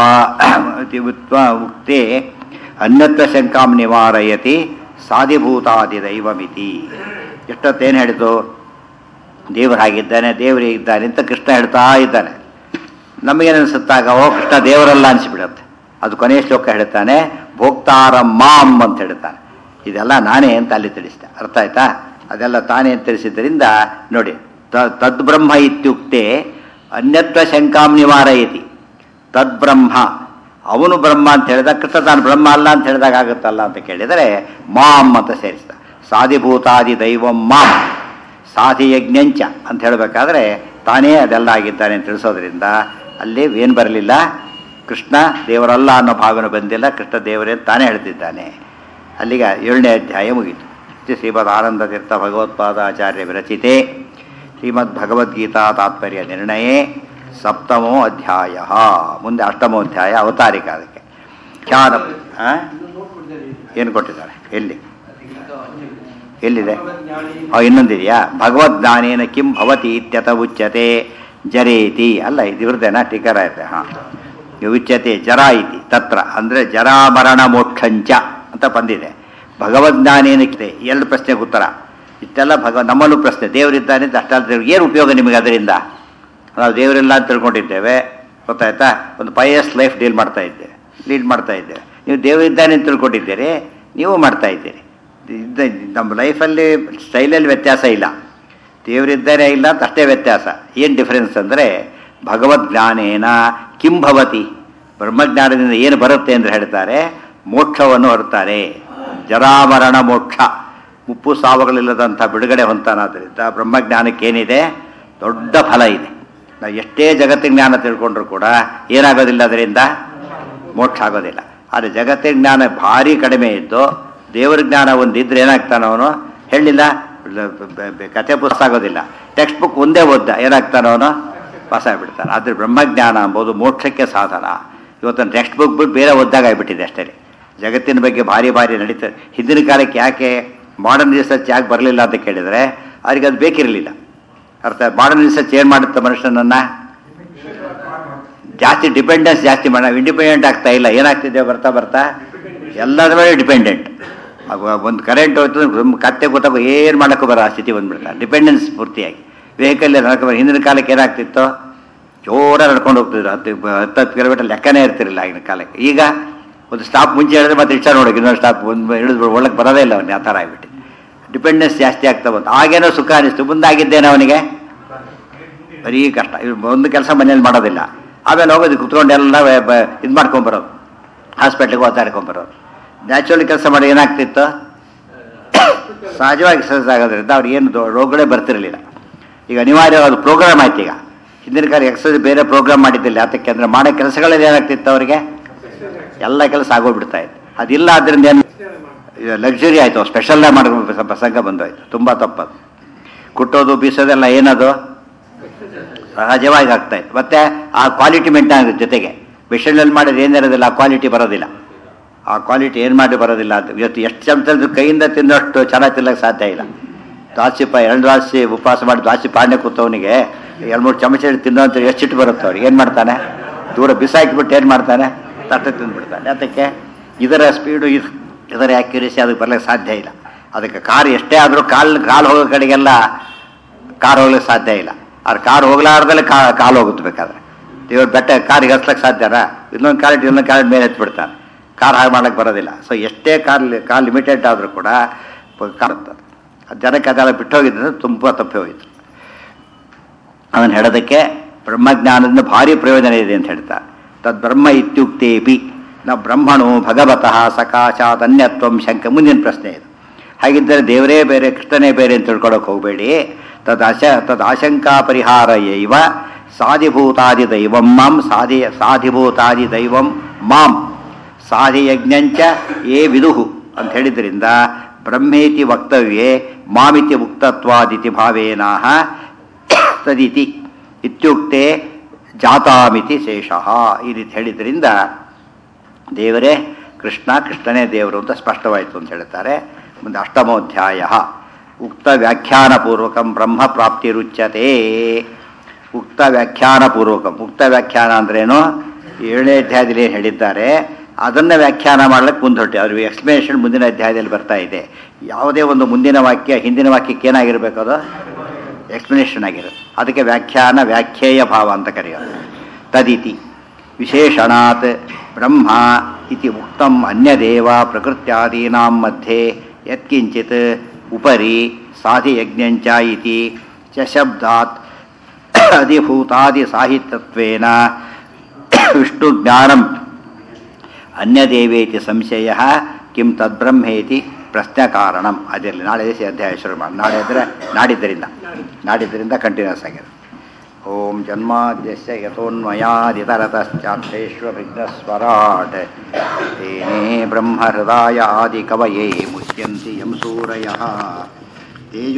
ಉಕ್ತೆ ಅನ್ಯತ್ವ ಶಂಕಾಂ ನಿವಾರಯತಿ ಸಾಧಿಭೂತಾದಿ ದೈವಮಿತಿ. ಎಷ್ಟೊತ್ತೇನು ಹೇಳಿತು, ದೇವರು ಹಾಗಿದ್ದಾನೆ, ದೇವರೇ ಇದ್ದಾನೆ ಅಂತ ಕೃಷ್ಣ ಹೇಳ್ತಾ ಇದ್ದಾನೆ. ನಮಗೇನಿಸುತ್ತಾಗ ಓ ಕೃಷ್ಣ ದೇವರಲ್ಲ ಅನಿಸ್ಬಿಡುತ್ತೆ. ಅದು ಕೊನೆಯ ಶ್ಲೋಕ ಹೇಳ್ತಾನೆ, ಭೋಕ್ತಾರ ಮಾಂ ಅಂತ ಹೇಳ್ತಾನೆ. ಇದೆಲ್ಲ ನಾನೇ ಅಂತ ಅಲ್ಲಿ ತಿಳಿಸಿದೆ. ಅರ್ಥ ಆಯ್ತಾ? ಅದೆಲ್ಲ ತಾನೇ ಅಂತ ತಿಳಿಸಿದ್ದರಿಂದ ನೋಡಿ, ತದ್ಬ್ರಹ್ಮ ಇತ್ಯುಕ್ತೆ ಅನ್ಯತ್ವ ಶಂಕಾಂ ನಿವಾರಯತಿ. ತದ್ಬ್ರಹ್ಮ, ಅವನು ಬ್ರಹ್ಮ ಅಂತ ಹೇಳಿದಾಗ ಕೃಷ್ಣ ತಾನು ಬ್ರಹ್ಮ ಅಲ್ಲ ಅಂತ ಹೇಳಿದಾಗ ಆಗುತ್ತಲ್ಲ ಅಂತ ಕೇಳಿದರೆ ಮಾಂ ಅಂತ ಸೇರಿಸ್ತ. ಸಾಧಿಭೂತಾದಿ ದೈವಂ ಮಾಂ ಸಾಧಿಯಜ್ಞಂಚ ಅಂತ ಹೇಳಬೇಕಾದ್ರೆ ತಾನೇ ಅದೆಲ್ಲ ಆಗಿದ್ದಾನೆ ಅಂತ ತಿಳಿಸೋದ್ರಿಂದ ಅಲ್ಲಿ ಏನು ಬರಲಿಲ್ಲ, ಕೃಷ್ಣ ದೇವರಲ್ಲ ಅನ್ನೋ ಭಾವನೆ ಬಂದಿಲ್ಲ, ಕೃಷ್ಣ ದೇವರೇ ತಾನೇ ಹೇಳ್ತಿದ್ದಾನೆ. ಅಲ್ಲಿಗೆ 7ನೇ ಅಧ್ಯಾಯ ಮುಗಿತು. ಶ್ರೀಮದ್ ಆನಂದ ತೀರ್ಥ ಭಗವತ್ಪಾದಾಚಾರ್ಯ ವಿರಚಿತೆ ಶ್ರೀಮದ್ ಭಗವದ್ಗೀತಾ ತಾತ್ಪರ್ಯ ನಿರ್ಣಯೇ 7ಮೋ ಅಧ್ಯಾಯ. ಮುಂದೆ 8ಮೋ ಅಧ್ಯಾಯ ಅವತಾರಿಕ. ಅದಕ್ಕೆ ಖ್ಯಾನ ಏನು ಕೊಟ್ಟಿದ್ದಾರೆ, ಎಲ್ಲಿದೆ? ಇನ್ನೊಂದಿದೆಯಾ? ಭಗವದ್ಜ್ಞಾನೇನ ಕಿಂ ಭವತಿ ಇತ್ಯತ ಉಚ್ಯತೆ ಜರೇತಿ. ಅಲ್ಲ, ಇದು ಇವ್ರದ್ದೇನಾ ಟೀಕರ ಐತೆ. ಹಾಂ, ಉಚ್ಯತೆ ಜರ ಇತಿ ತತ್ರ ಅಂದರೆ ಜರಾಮರಣ ಮೋಕ್ಷಂಚ ಅಂತ ಬಂದಿದೆ. ಭಗವದ್ಜ್ಞಾನೇನಕ್ಕಿದೆ. 2 ಪ್ರಶ್ನೆಗೆ ಉತ್ತರ. ಇಷ್ಟೆಲ್ಲ ನಮ್ಮಲ್ಲೂ ಪ್ರಶ್ನೆ, ದೇವರಿದ್ದಾನೆ ಅಂತ ಅಷ್ಟಲ್ಲ, ಏನು ಉಪಯೋಗ ನಿಮಗೆ ಅದರಿಂದ? ನಾವು ದೇವರಿಲ್ಲ ಅಂತ ತಿಳ್ಕೊಂಡಿದ್ದೇವೆ, ಗೊತ್ತಾಯ್ತಾ? ಒಂದು ಪೈಯಸ್ ಲೈಫ್ ಲೀಡ್ ಮಾಡ್ತಾ ಇದ್ದೇವೆ. ನೀವು ದೇವರಿದ್ದಾನೆ ಅಂತ ತಿಳ್ಕೊಂಡಿದ್ದೀರಿ, ನೀವು ಮಾಡ್ತಾ ಇದ್ದೀರಿ. ನಮ್ಮ ಲೈಫಲ್ಲಿ ಸ್ಟೈಲಲ್ಲಿ ವ್ಯತ್ಯಾಸ ಇಲ್ಲ, ದೇವರಿದ್ದಾನೆ ಇಲ್ಲ ಅಂತ ಅಷ್ಟೇ ವ್ಯತ್ಯಾಸ. ಏನು ಡಿಫರೆನ್ಸ್ ಅಂದರೆ ಭಗವದ್ಜ್ಞಾನೇನ ಕಿಂ ಭವತಿ, ಬ್ರಹ್ಮಜ್ಞಾನದಿಂದ ಏನು ಬರುತ್ತೆ ಅಂದರೆ ಹೇಳ್ತಾರೆ, ಮೋಕ್ಷವನ್ನು ಹೊರತಾರೆ. ಜರಾಮರಣ ಮೋಕ್ಷ, ಮುಪ್ಪು ಸಾವುಗಳಿಲ್ಲದಂಥ ಬಿಡುಗಡೆ ಹೊಂತಾನಾದ್ರಿಂದ ಬ್ರಹ್ಮಜ್ಞಾನಕ್ಕೇನಿದೆ, ದೊಡ್ಡ ಫಲ ಇದೆ. ನಾವು ಎಷ್ಟೇ ಜಗತ್ತಿನ ಜ್ಞಾನ ತಿಳ್ಕೊಂಡ್ರೂ ಕೂಡ ಏನಾಗೋದಿಲ್ಲ, ಅದರಿಂದ ಮೋಕ್ಷ ಆಗೋದಿಲ್ಲ. ಆದರೆ ಜಗತ್ತಿನ ಜ್ಞಾನ ಭಾರಿ ಕಡಿಮೆ ಇದ್ದು ದೇವರ ಜ್ಞಾನ ಒಂದಿದ್ರೆ ಏನಾಗ್ತಾನೆ ಅವನು, ಹೇಳಿಲ್ಲ, ಕಥೆ ಪುಸ್ತಕ ಆಗೋದಿಲ್ಲ, ಟೆಕ್ಸ್ಟ್ ಬುಕ್ ಒಂದೇ ಓದ್ದ ಏನಾಗ್ತಾನವನು, ಪಾಸ್ ಆಗಿಬಿಡ್ತಾನೆ. ಆದರೆ ಬ್ರಹ್ಮಜ್ಞಾನ ಅಂಬೋದು ಮೋಕ್ಷಕ್ಕೆ ಸಾಧನ. ಇವತ್ತು ಟೆಕ್ಸ್ಟ್ ಬುಕ್ ಬಿಟ್ಟು ಬೇರೆ ಓದ್ದಾಗ ಆಗಿಬಿಟ್ಟಿದೆ ಅಷ್ಟೇ. ಜಗತ್ತಿನ ಬಗ್ಗೆ ಭಾರಿ ನಡೀತದೆ. ಹಿಂದಿನ ಕಾಲಕ್ಕೆ ಯಾಕೆ ಮಾಡರ್ನ್ ರಿಸರ್ಚ್ ಯಾಕೆ ಬರಲಿಲ್ಲ ಅಂತ ಕೇಳಿದರೆ ಅವ್ರಿಗೆ ಅದು ಬೇಕಿರಲಿಲ್ಲ. ಅರ್ಥ, ಮಾಡರ್ನ್ ರಿಸರ್ಚ್ ಏನು ಮಾಡುತ್ತೆ ಮನುಷ್ಯನನ್ನು, ಜಾಸ್ತಿ ಡಿಪೆಂಡೆನ್ಸ್ ಜಾಸ್ತಿ ಮಾಡಿ ನಾವು ಇಂಡಿಪೆಂಡೆಂಟ್ ಆಗ್ತಾ ಇಲ್ಲ. ಏನಾಗ್ತಿದ್ದೇವೆ ಬರ್ತಾ ಎಲ್ಲದ್ರ ಮೇಲೆ ಡಿಪೆಂಡೆಂಟ್. ಒಂದು ಕರೆಂಟ್ ಹೋಯ್ತು, ಕತ್ತೆ ಗೊತ್ತಾಗ ಏನು ಮಾಡೋಕ್ಕೂ ಬರೋ ಆ ಸ್ಥಿತಿ ಬಂದ್ಬಿಡ್ತಾರೆ, ಡಿಪೆಂಡೆನ್ಸ್ ಪೂರ್ತಿಯಾಗಿ. ವೆಹಿಕಲ್ ನಡ್ಕೊಂಡು ಹಿಂದಿನ ಕಾಲಕ್ಕೆ ಏನಾಗ್ತಿತ್ತು, ಜೋರ ನಡ್ಕೊಂಡು ಹೋಗ್ತಿದ್ರು, 10 ಕಿಲೋಮೀಟರ್ ಲೆಕ್ಕನೇ ಇರ್ತಿರಲಿಲ್ಲ ಆಗಿನ ಕಾಲಕ್ಕೆ. ಈಗ ಒಂದು ಸ್ಟಾಪ್ ಮುಂಚೆ ಹೇಳಿದ್ರೆ ಮತ್ತೆ ರಿಕ್ಷಾ ನೋಡೋಕೆ ಇನ್ನೊಂದು ಸ್ಟಾಪ್ ಹಿಡಿದು ಒಳಗೆ ಬರೋದೇ ಇಲ್ಲ ಅವನಿಗೆ. ಆ ಥರ ಆಗಿಬಿಟ್ಟು ಡಿಪೆಂಡೆನ್ಸ್ ಜಾಸ್ತಿ ಆಗ್ತಾ ಬಂತು. ಆಗೇನೋ ಸುಖ ಅನಿಸ್ತು, ಮುಂದಾಗಿದ್ದೇನೆ ಅವನಿಗೆ ಬರೀ ಕಷ್ಟ. ಒಂದು ಕೆಲಸ ಮನೇಲಿ ಮಾಡೋದಿಲ್ಲ, ಆಮೇಲೆ ಹೋಗೋದು ಕುತ್ಕೊಂಡು ಎಲ್ಲ ಇದು ಮಾಡ್ಕೊಂಬರೋದು, ಹಾಸ್ಪಿಟ್ಲಿಗೆ ಓದಾಡ್ಕೊಂಬರೋದು. ನ್ಯಾಚುರಲಿ ಕೆಲಸ ಮಾಡಿ ಏನಾಗ್ತಿತ್ತು, ಸಹಜವಾಗಿ ಎಕ್ಸಸೈಸ್ ಆಗೋದ್ರಿಂದ ಅವ್ರಿಗೆ ಏನು ರೋಗಗಳೇ ಬರ್ತಿರಲಿಲ್ಲ. ಈಗ ಅನಿವಾರ್ಯವಾದ ಪ್ರೋಗ್ರಾಮ್ ಆಯ್ತು. ಈಗ ಹಿಂದಿನ ಕಾಲ ಎಕ್ಸಸೈಸ್ ಬೇರೆ ಪ್ರೋಗ್ರಾಮ್ ಮಾಡಿದ್ದಿಲ್ಲ. ಯಾತಕ್ಕೆ ಅಂದರೆ ಮಾಡೋ ಕೆಲಸಗಳಲ್ಲಿ ಏನಾಗ್ತಿತ್ತು ಅವರಿಗೆ, ಎಲ್ಲ ಕೆಲಸ ಆಗೋಗ್ಬಿಡ್ತಾ ಇತ್ತು. ಅದಿಲ್ಲ, ಆದ್ದರಿಂದ ಏನು ಲಕ್ಸುರಿ ಆಯಿತು, ಸ್ಪೆಷಲ್ಲೇ ಮಾಡೋ ಪ್ರಸಂಗ ಬಂದೋಯ್ತು. ತುಂಬ ತಪ್ಪದು. ಕುಟ್ಟೋದು ಬೀಸೋದೆಲ್ಲ ಏನದು ಸಹಜವಾಗಿ ಆಗ್ತಾಯಿತ್ತು. ಮತ್ತು ಆ ಕ್ವಾಲಿಟಿ ಮೇಂಟೈನ್ ಆಗುತ್ತೆ. ಜೊತೆಗೆ ಮಿಷನಲ್ಲಿ ಮಾಡೋದು ಏನಿರೋದಿಲ್ಲ, ಆ ಕ್ವಾಲಿಟಿ ಬರೋದಿಲ್ಲ. ಆ ಕ್ವಾಲಿಟಿ ಏನು ಮಾಡಿ ಬರೋದಿಲ್ಲ. ಅಂತ ಇವತ್ತು ಎಷ್ಟು ಚಮಚ ಕೈಯಿಂದ ತಿನ್ನೋಷ್ಟು ಚೆನ್ನಾಗಿ ತಿನ್ನೋಕ್ಕೆ ಸಾಧ್ಯ ಇಲ್ಲ. ದ್ವಾಸಿ 2 ದ್ವಾಸಿ ಉಪವಾಸ ಮಾಡಿ ದ್ವಾಸಿ ಪಾಂಡೆ ಕೂತವನಿಗೆ 2-3 ಚಮಚ ತಿನ್ನೋಂಥ ಎಷ್ಟಿಟ್ಟು ಬರುತ್ತೆ. ಅವ್ರಿಗೆ ಏನು ಮಾಡ್ತಾನೆ, ದೂರ ಬಿಸಾಕಿಬಿಟ್ಟು ಏನು ಮಾಡ್ತಾನೆ, ತಟ್ಟೆ ತಿಂದುಬಿಡ್ತಾನೆ. ಅದಕ್ಕೆ ಇದರ ಸ್ಪೀಡು ಇದರ ಆ್ಯಕ್ಯುರೇಸಿ ಅದಕ್ಕೆ ಬರ್ಲಿಕ್ಕೆ ಸಾಧ್ಯ ಇಲ್ಲ. ಅದಕ್ಕೆ ಕಾರ್ ಎಷ್ಟೇ ಆದರೂ ಕಾಲು ಹೋಗೋ ಕಡೆಗೆಲ್ಲ ಕಾರ್ ಹೋಗ್ಲಿಕ್ಕೆ ಸಾಧ್ಯ ಇಲ್ಲ. ಆದ್ರೆ ಕಾರ್ ಹೋಗ್ಲಾರ್ದಲ್ಲೇ ಕಾಲು ಹೋಗುತ್ತೆ. ಬೇಕಾದ್ರೆ ಇವ್ರು ಬೆಟ್ಟ ಕಾರಿಗೆ ಹಸ್ಲಕ್ಕೆ ಸಾಧ್ಯನಾ, ಇನ್ನೊಂದು ಕಾಲಿಟ್ಟು ಮೇಲೆ ಎತ್ಬಿಡ್ತಾನೆ. ಕಾರ್ ಹಾಗೆ ಮಾಡ್ಲಿಕ್ಕೆ ಬರೋದಿಲ್ಲ. ಸೊ ಎಷ್ಟೇ ಕಾರ್ ಲಿಮಿಟೆಡ್ ಆದರೂ ಕೂಡ ಕಾರುತ್ತದೆ. ಜನಕ್ಕೆ ಅದೆಲ್ಲ ಬಿಟ್ಟೋಗಿದ್ರೆ ತುಂಬ ತಪ್ಪಿ ಹೋಗಿತ್ತು. ಅದನ್ನು ಹೇಳೋದಕ್ಕೆ ಬ್ರಹ್ಮಜ್ಞಾನದಿಂದ ಭಾರಿ ಪ್ರಯೋಜನ ಇದೆ ಅಂತ ಹೇಳ್ತಾರೆ. ತದ್ ಬ್ರಹ್ಮ ಇತ್ಯುಕ್ತೇಪಿ ನ ಬ್ರಹ್ಮಣೋ ಭಗವತಃ ಸಕಾಶಾತ್ ಅನ್ಯತ್ವಂ ಶಂಕ. ಮುಂದಿನ ಪ್ರಶ್ನೆ ಇದು. ಹಾಗಿದ್ದರೆ ದೇವರೇ ಬೇರೆ ಕೃಷ್ಣನೇ ಬೇರೆ ಅಂತ ತಿಳ್ಕೊಳಕ್ಕೆ ಹೋಗಬೇಡಿ. ತದಾಶಂಕಾ ಪರಿಹಾರ ಇವ ಸಾಧಿಭೂತಾದಿ ದೈವಂ ಮಾಂ ಸಾಧಿಭೂತಾದಿ ದೈವಂ ಮಾಂ ಸಾಧಿಯಜ್ಞಂಚ ಯೇ ವಿದುಹು ಅಂತ ಹೇಳಿದ್ರಿಂದ ಬ್ರಹ್ಮೇತಿ ವಕ್ತವ್ಯೇ ಮಾಮಿತಿ ಮುಕ್ತತ್ವಾದಿತಿ ಭಾವೇನಾಹ ತದಿತಿ ಇತ್ಯುಕ್ತೆ ಜಾತಾಮಿತಿ ಶೇಷಃ. ಈ ರೀತಿ ಹೇಳಿದ್ರಿಂದ ದೇವರೇ ಕೃಷ್ಣ, ಕೃಷ್ಣನೇ ದೇವರು ಅಂತ ಸ್ಪಷ್ಟವಾಯಿತು ಅಂತ ಹೇಳ್ತಾರೆ. ಮುಂದೆ ಅಷ್ಟಮೋಧ್ಯಾಯ ಉಕ್ತ ವ್ಯಾಖ್ಯಾನಪೂರ್ವಕಂ ಬ್ರಹ್ಮ ಪ್ರಾಪ್ತಿರುಚ್ಯತೆ. ಉಕ್ತ ವ್ಯಾಖ್ಯಾನಪೂರ್ವಕಂ. ಉಕ್ತ ವ್ಯಾಖ್ಯಾನ ಅಂದ್ರೇನು, 7ನೇ ಅಧ್ಯಾಯದಲ್ಲಿ ಏನು ಹೇಳಿದ್ದಾರೆ ಅದನ್ನು ವ್ಯಾಖ್ಯಾನ ಮಾಡ್ಲಿಕ್ಕೆ ಮುಂದೊಟ್ಟೆ. ಅದ್ರ ಎಕ್ಸ್ಪ್ಲನೇಷನ್ ಮುಂದಿನ ಅಧ್ಯಾಯದಲ್ಲಿ ಬರ್ತಾ ಇದೆ. ಯಾವುದೇ ಒಂದು ಮುಂದಿನ ವಾಕ್ಯ ಹಿಂದಿನ ವಾಕ್ಯಕ್ಕೆ ಏನಾಗಿರಬೇಕು, ಅದು ಎಕ್ಸ್ಪ್ಲನೇಷನ್ ಆಗಿರುತ್ತೆ. ಅದಕ್ಕೆ ವ್ಯಾಖ್ಯಾನ ವ್ಯಾಖ್ಯೇಯ ಭಾವ ಅಂತ ಕರೆಯೋದು. ತದಿತಿ ವಿಶೇಷಣಾತ್ ಬ್ರಹ್ಮ ಇತಿ ಉಕ್ತಂ ಅನ್ಯದೇವ ಪ್ರಕೃತ್ಯಾದೀನಾಂ ಮಧ್ಯೆ ಯತ್ಕಿಂಚಿತ್ ಉಪರಿ ಸಾಧಿಯಜ್ಞಂಚ ಇತಿ ಚ ಶಬ್ದಾತ್ ಅಧಿಭೂತಾದಿ ಸಾಹಿತ್ಯತ್ವೇನ ವಿಷ್ಣು ಜ್ಞಾನಂ ಅನ್ಯದೇವೇತಿ ಸಂಶಯ ಕಿಂ ತದ್ಬ್ರಹ್ಮೇತಿ ಪ್ರಶ್ನೆ ಕಾರಣಂ. ಅದರಲ್ಲಿ ನಾಳೆ ಅಧ್ಯಾಯ ಶುರು ಮಾಡಿ. ನಾಳೆ ಅಂದರೆ ನಾಡಿದ್ದರಿಂದ ಕಂಟಿನ್ಯೂಸ್ ಆಗಿದೆ. ಓಂ ಜನ್ಮಾದ್ಯಸ್ಯ ಯತೋನ್ಮಯಾದಿತರತಶ್ಚಾರ್ಥೇಷ್ವಭಿಘ್ನಸ್ವರಾಟ್ ತೇನೇ ಬ್ರಹ್ಮಹೃದಾಯ ಆದಿಕವಯೇ ಮುಚ್ಯಂತಿ ಯಂ ಸೂರಯಃ.